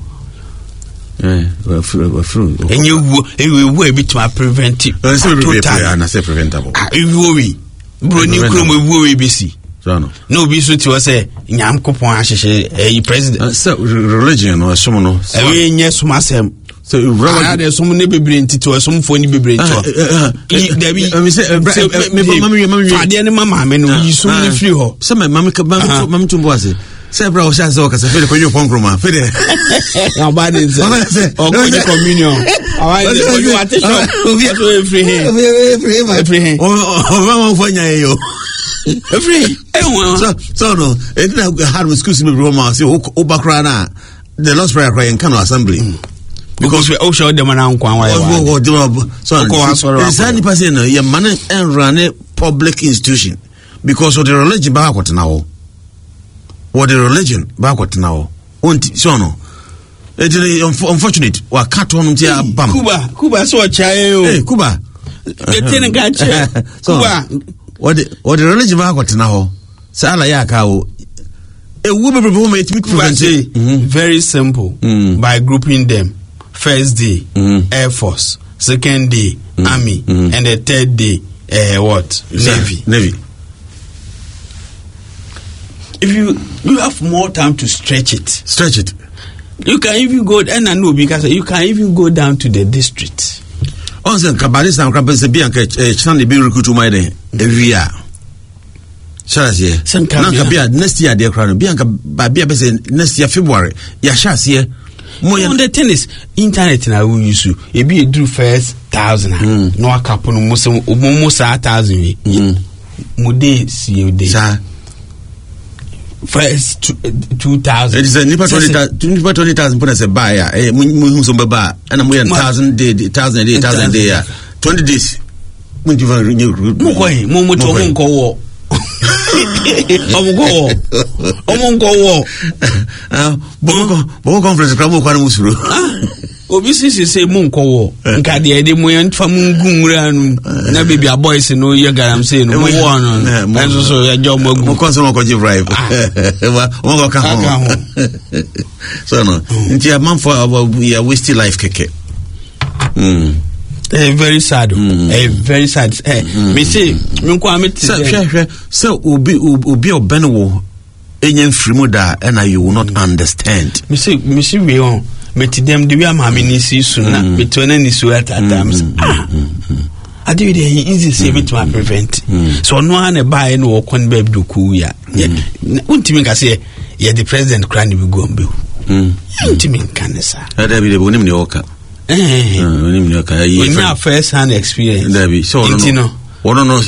enye wu e bit ma prevent it na say preventable wi bro ni kro mo wu we bisi no bi so ti wo say nyam kopon ahyehe president so religion no so no e nye so masem so rather there's some ne bebre ntito some for ni bebre ntito there be mami fade ne mama me no yi so ni free ho so mami tumbo ase say bra o sha so ka se fere ko yo ponkroma fere na bad is o go the communion awai you attention so free o mama fo nya yo free so no it na hard with school me Roma say o bakra na the Lord's Prayer cry in Kano Assembly because we all show them around so there's any person your man and run a public institution because of the religion backward now what the religion backward now so no it's unfortunate wa cat on bam Cuba so chai Cuba getting gacha Cuba what the religion backward now sala ya kawo very simple by grouping them. First day, Air Force. Second day, Army. And the third day, what? Navy. If you have more time to stretch it. You can even go, and I know because you can even go down to the district. Also, Kabalista and Krabbe Bianca, Chandi be recruited my day every year. Next year, dear Crown, Bianca Babia next year, February. Yashas here. On the tennis, internet na we use you. It be a do first 1,000. No a couple almost 1,000. Mude see you day. First 2,000. It is a nipa 20,000 put as a buyer. Muhum baba and I'm 1,000 day, 1,000 day, 1,000 day. 20 days. When you renew Momo Bogo conference cramo kwa musuru. Obisi say monko wo. Nka de de moyan fam ngumura nu na baby a boys no ye garam say no wo no. Enso so ya jo magu. Mo konso mo ko give bribe. Mo go ka ho. So no. Nti a man for ya waste life keke. Very sad. Very sad. Me say me ko ameti. So obi obenwo enyen frimu da and you will not understand. Me say we on me to them the way am having see soon na me to any so at times. I do it easy say me to prevent. So no an buy no kon babe do cool ya. Untimi ka say ye the president cry ni go mbe. Untimi kan sa. Ada bi de bonim ni oka. When you first hand experience. So no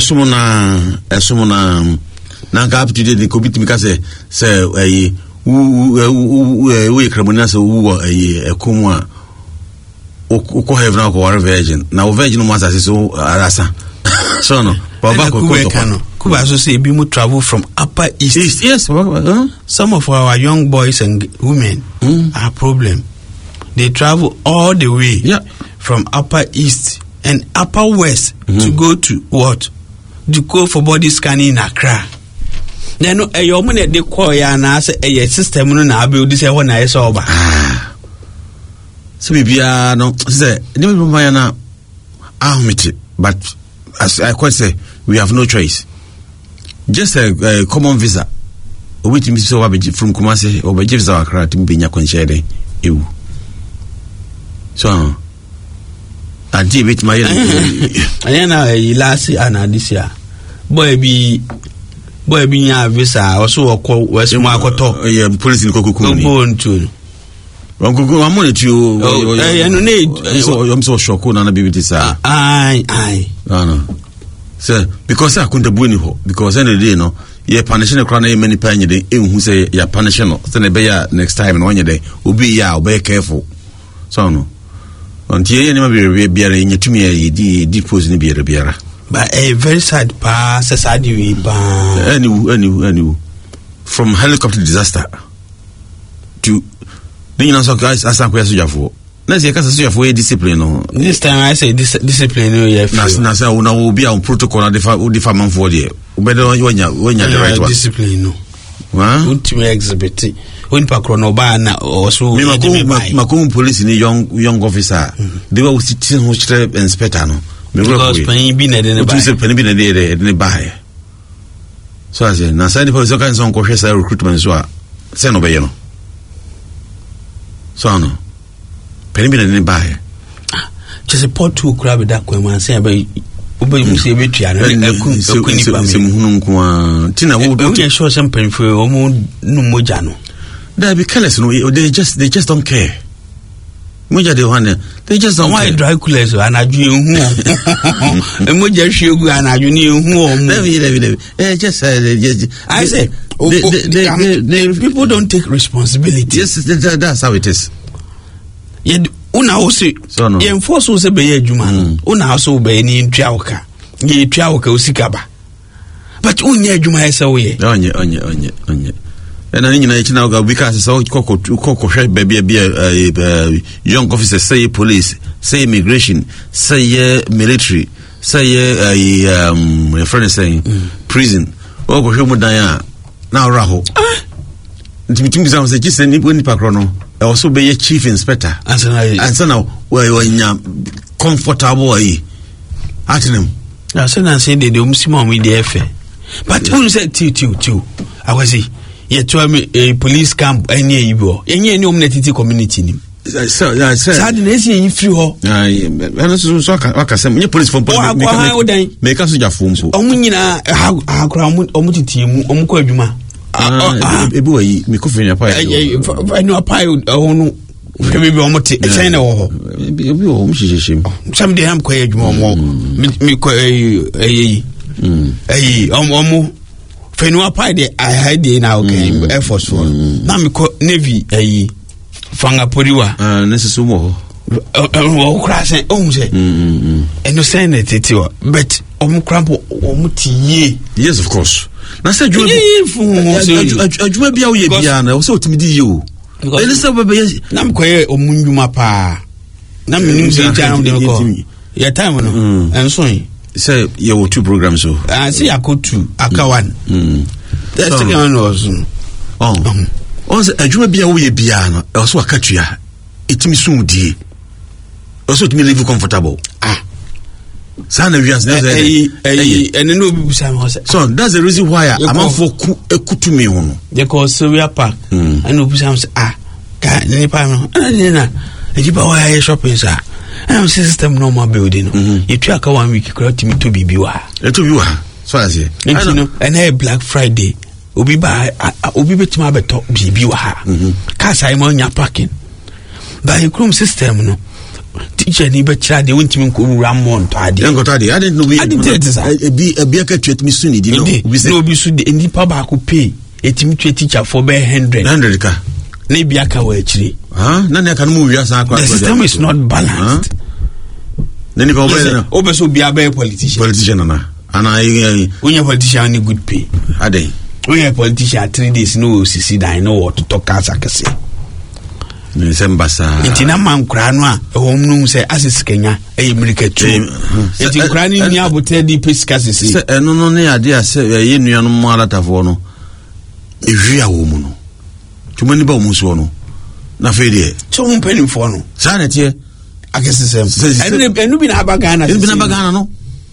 sumuna na ka up to date ko bit mi ka say we kramuna say wo ekomu a ko heaven ko war virgin na virgin mo asase so arasa so no baba ko Kuba so say be mo travel from upper east. Yes, some of our young boys and women are problem. They travel all the way from upper east and upper west to go to what? To go for body scanning in Accra. Then your money they call ya na say a system no na build this one na so ba. So bibia no say dem be na ahmiti but as I quite say we have no choice. Just a common visa. Which means so from Kumasi or by visa Accra to be nya kwenche dey ewu. So I did with my last anadisia. Boy be ya visa also West Marcoto. Police in Cocoon. Born to Uncle, I'm on you. I'm so shocked on a baby. Aye. Sir, because I couldn't win you because any day, no, you're punishing a crown many penny day, who say you're punishing, send a bear next time and 1 day will be ya, be careful. So no. Until you never be bearing you to me, a deposing beer. But a very sad pass, a sad you any from helicopter disaster to the answer guys as some question for. Let's say for discipline. This time I say discipline. Nasa will be on protocol and the farm for the better when you're the right one. Discipline. Ultimate exhibit. When Pacrono Bana or so, Macomb police in a young officer. They were sitting who strap and spetano. Because penny been at any buy. So I say, Nasa the police kinds of cautious recruitment so send over you. So no. Penny been at any buy. Just a pot to grab that when say about Tina would show some penny for no mojano. They be careless, no, they just don't care. They just don't why dry coolers and I do and what just you and I knew who just I say people don't take responsibility. Yes, that's how it is. Yet una also so no enforce was a be adwuma una also be ni ntwawka ye twawka osikaba but unya adwuma esa we onye and then you know because so koko baby young officers say police say immigration say military say my friend is saying prison o go hwe mu dan a na raho ntimitim bisa say just ni pa krono also be a chief inspector and so now when comfortable at them now so now say they umsima we dey fe but who said two I was say you told me a police camp any ibo any omnetity community nim so sad na see free ho and so aka say me police from make us just phone so omunyina akura omutiti mu omko adwuma ebu ayi me kofi na pa no pa onu maybe omote China wo ebi o mhihihim some dey am kwa adwuma mo me kwa omo fenu apa de I had na okay Air Force one na me ko Navy fanga poriwa necessary mo o crash say eno send it but omukrampo omutie yes of course na say adwuma bia wo ye bia na wo say otimidi ye o elisa bebe na me koye omunjuma pa na me nim say jam de ko ya time no enso yi say you were 2 programs so say akotu aka 1 the second one was on say adwuma bia wo ye bia na also akatua etimi sumdie also to me live comfortable sana we as and no be busam ho so that's the reason why I'm for ekutumi ho no because we are park and no busam say ka ni pa no na ejiba wa ya shopping sa and system normal building you track 1 week crowd me to bibi wa so as here and a Black Friday obi betima beto bibi wa ka sai mo nya parking by chrome system no teacher ni be try dey won't me ko ramon to ade I didn't know we be aka treat me soon di no obi so dey ni pa ba ko pay etimi teacher for be 100 ka na bia ka wa akire na na ka no wi asa akwa the system is not balanced then ko be obe so bia be politician na ana unya politician ni good pay ade unya politician 3 days no sisi dan no what to talk asakase ni sembasa intina man kra no a ehom say asisi Kenya America too intin kra ni ni abote di pesika sisi no ne ade ase ye nua no malatafo no ehwia wo mu no tumani ba mu so no na fe de so mun penim fo no sa na tie akese sem enu bi na abagana no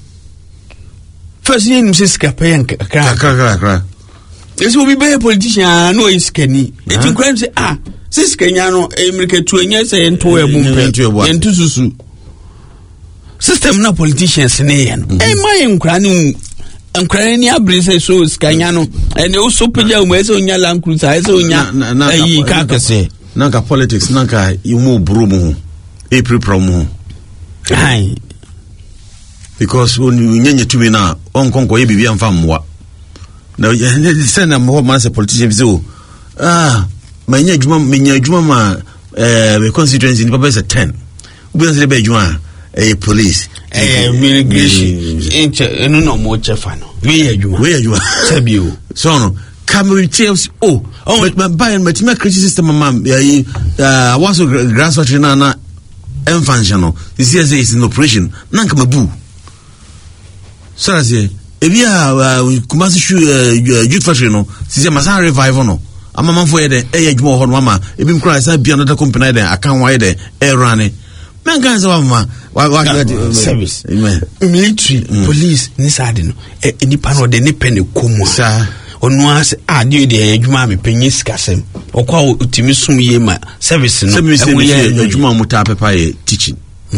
first yen msika pay kra kra esi obi be politician no is keni intin kra say sis Kenya no America to enya say ento ebumpe ento susu system na politicians ne yen my nkra ni abre say so Kenya no and also peja o say onya Land Cruiser say onya ayi ka kase nanka politics nanka imu brumu April promo ai because when you nyenye tumi na onkonko ye bibia mfa mwa na send am ho man say politician so menya adwuma ma constituency ni papa say 10 ubi say be adwuma police immigration no mo chefa no we adwuma sabio so no Camry Chelsea but by my critical system mam was grassroots na functional this is in operation nanka mabu so as ebia Kumasi youth factory no si say masa revival no amama for yede adwuma ho no mama ebi mkra say bia another company there akan wa yede run man can say mama service military police ni side no nipa no de ni pen komu sa onu as ade de adwuma me panyi sikasem okwa otimi sum ye ma service no e adwuma muta pepa ye teaching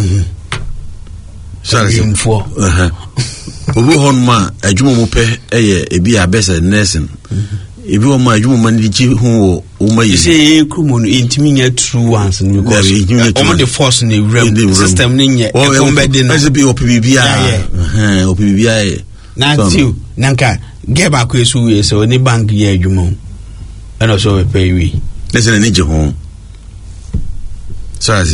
sorry mfo obo honma adwuma mu pe eye ebi abese nursing ebi o ma adwuma man di hu o ma ye say krumo no intimi nya true ones because o the force in the system ni nya e combat no be opibia opibia na tiu nanka get back we so we so ni bank ye adwuma and also we pay we listen ni je ho so as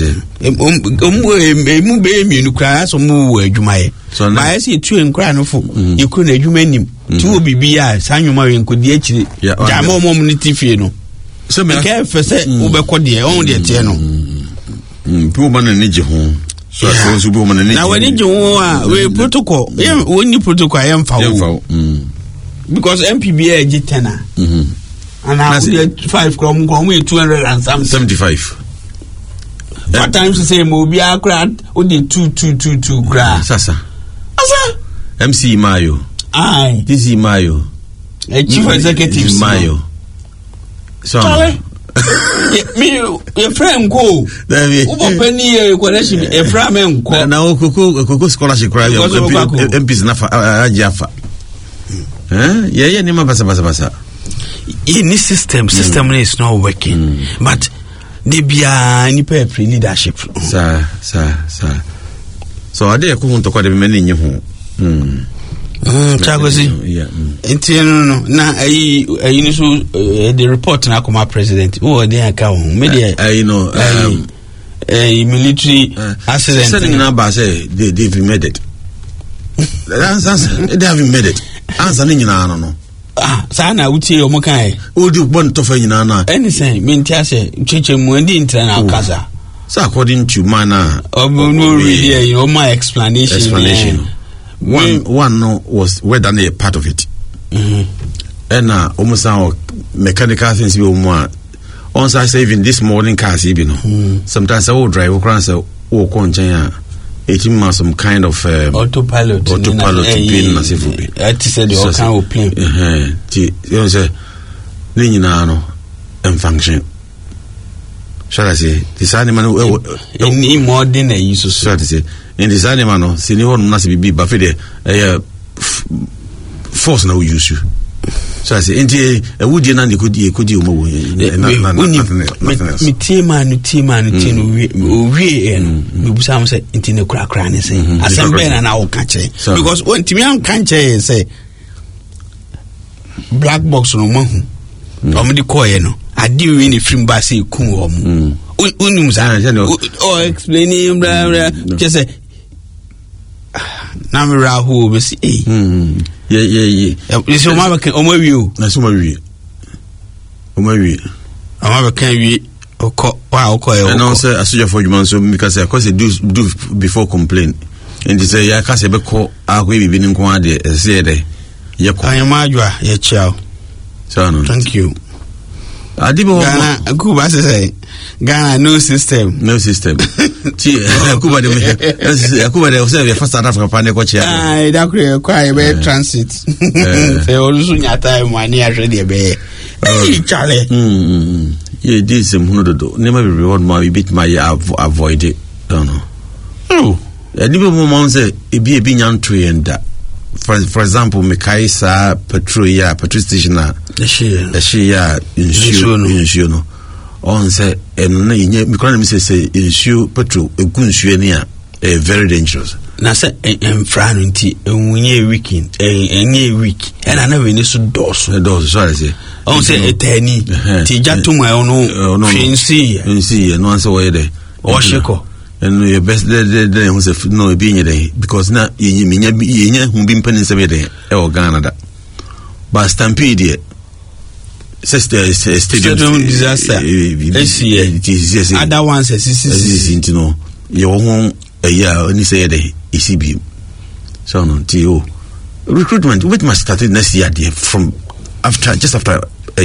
mu be mi nu kra so mu wo adwuma ye ma ye se tu enkra no fo ikru na adwuma nim tu obibia sanwuma we nkodi akiri jama omom ni tifie no so me ke fese wo be kode on de tie no pu man ni je ho so so bu man ni na wani je ho a we protocol woni protocol ye mfa wo because MPBA je 10 and I would 5 come 275 what times to say mobi akra o de 2 gra sasa MC Mayo this Mayo chief executive Mayo so me your friend go ubo penny connection e friend go na okoko scholarship cry MPs na ajafa yeah ni mabasa in this system is not working but they be any pre leadership sir so ade ko hunto kwa de meni nyi ho chagosi no na ayi ni so the report na come president who dey account media know military accident sending number say they've made it they have made it answer ni nyina no sana utie o mokan odi bon to fa nyina na anything me ntia se cheche mu ndi ntra na kasa so according to mana no really my explanation one no was where done a part of it and almost now mechanical things be more on say even this morning cars you know sometimes I will drive across o konchen it means some kind of autopilot being massive it said the kind of plane you know say ni na no and function shall I say this animal in more than a use so to say in this animal no see no one must be but for force na we use you so I say enti would you na could you mo me tema no we me busa am say enti ne kra ne say assemble na wo ka che because when timi am kan che say black box no mahu o me di koye no adi we ni film ba say kun o mu unum sa o explaining blah just say na me rahu be say yeah so ma ba kan o ma wi o na so ma wi ama ba kan wi okọ e and also asuja for human so because of course they do before complain and they say ya ka se be ko akwa bibi ni nko ade say dey ye ko ayama adwa ye chiao so no thank you adibo Ghana Kuba say Ghana no system ti Kuba de say first Africa pa ne ko chia da kwa be transit say olusu nya time ani ahwe de be chale Yeah, this is never be reward my bit my avoid it. Don't know. Oh, and even more say it be a binyan tree and that. For example, Mekaisa petrol station the she insure on say and me say insure petrol a good a very dangerous. Na say en franti enwunye weekend enye week and I never need to doors sorry say on say etani ti jatum e ono finsi no answer where there o sheko and your best there who say no be in there because na yenya hu bi mpanin se be there e o Ghana da but Stampede sister stadium disaster it is other ones is you know your only say the ECB. So no TO recruitment with my started next year from just after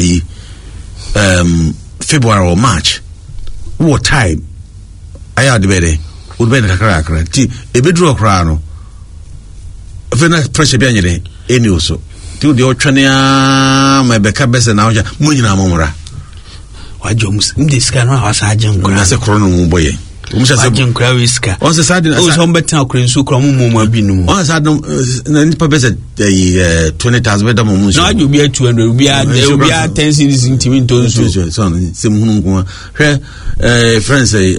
February or March. What time? I had the better. Would be the kakra. Ti e bedro kra no. Fena pressure be anyede any also. Ti the otwania my beka bese na oja munyina momra. Wajomus ndiska no hausa ajam na se krono mu boye. Ajin krawiska. On se sade o so mbeta akrensu kromo mu abinu. On sade na nipa bese 20,000 beda mu nso. Na aju bia 200 bia 10 cities intimi ntonso. So se mu nko hwe friends say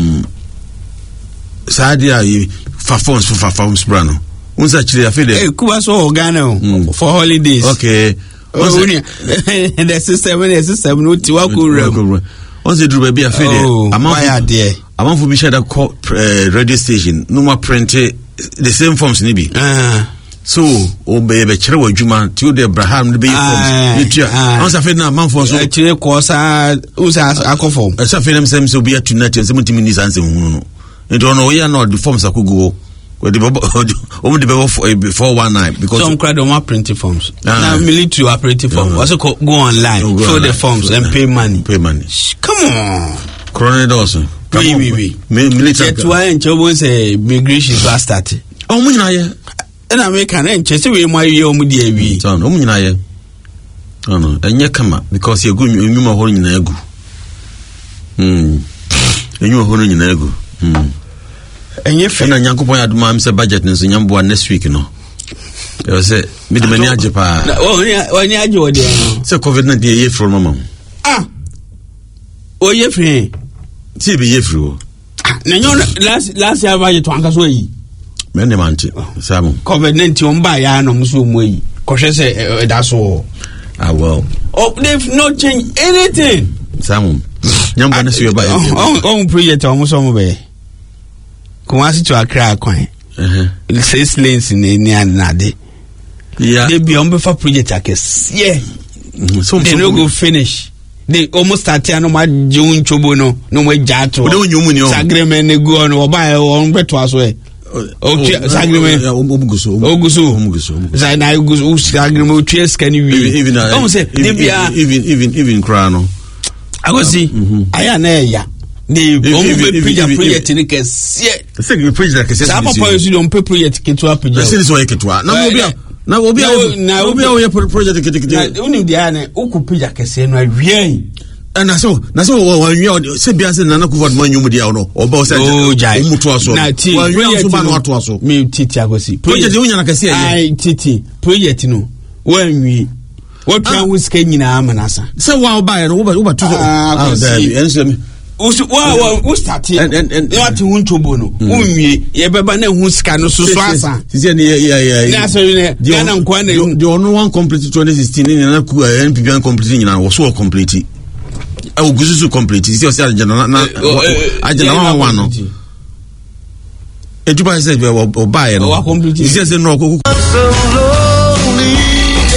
sade ai fa phones brano. Unsa chiri afede. Kuba so Ghana for holidays. Okay. The system no ti wa ko rem. On se dru bia afede. Among for Bishada radio station, no more print the same forms nibi. So, obey the Cherewa Juma to the Abraham the forms. Once I feel now, man for so actually, course, Akofo. A Safin same so be at 2 and 70 minutes answer. You don't know, yeah, not the forms I could go. Only before one night because some crowd on my printing forms. Now, military operating forms. Also, go online, fill the forms and pay money. Come on. Corona also. Oui. Military. Say migration was started. Oh, munyaye. And American and Chelsea we my year so no munyaye. Oh no, enye kama because you go nyuma ho nyina egu. Enye ho nyina egu. Enye fe na Nyankopon aduma am say budget nso nyambo next week no. You say me de mani age pa. Oni age wo de no. Say COVID-19 ye from mama. O ye free. See be yefru. Na nyo last year budget wanka so yi. Me ne manche. Samu. COVID-19 on ba ya no so mu yi. Ko hwe say that so. Well. Oh, they've not changed anything. Samu. Nyamba na so ba. On project on so mo be. Kumasi to Accra kwan. 6 lanes in Nade. Yeah. They be on before project akes. Yeah. So they no go finish. They almost start no ma June chobo no we jato. Agreement ne go on oba on beto aso e. Okay, agreement. Oguso. Say na oguso agreement twa ska ni wi. Even crano. I go see. Aya na ya. The project in the say project that some of you don't pay project to up. This is why ketwa. Na obi a project ketwa. Uni dia na uku project kese no awie. Na so wan se bia se nana kuva man nyum dia no. Oba se umuto aso. Na ti project no ato aso. Me titi agosi. Project unya na kese ai titi project no. Wan wi. What can we scan nyina amanasa. Se wa oba no oba to. Enso we started what you want to bono unwi ye beba na hu ska no so asa sisi na so ne Ghana nkwa na the only one complete 2016 na ku NPP complete nyina wo so complete gususu complete sisi o se agenda na agenda one no ejuba se be o buy no sisi se no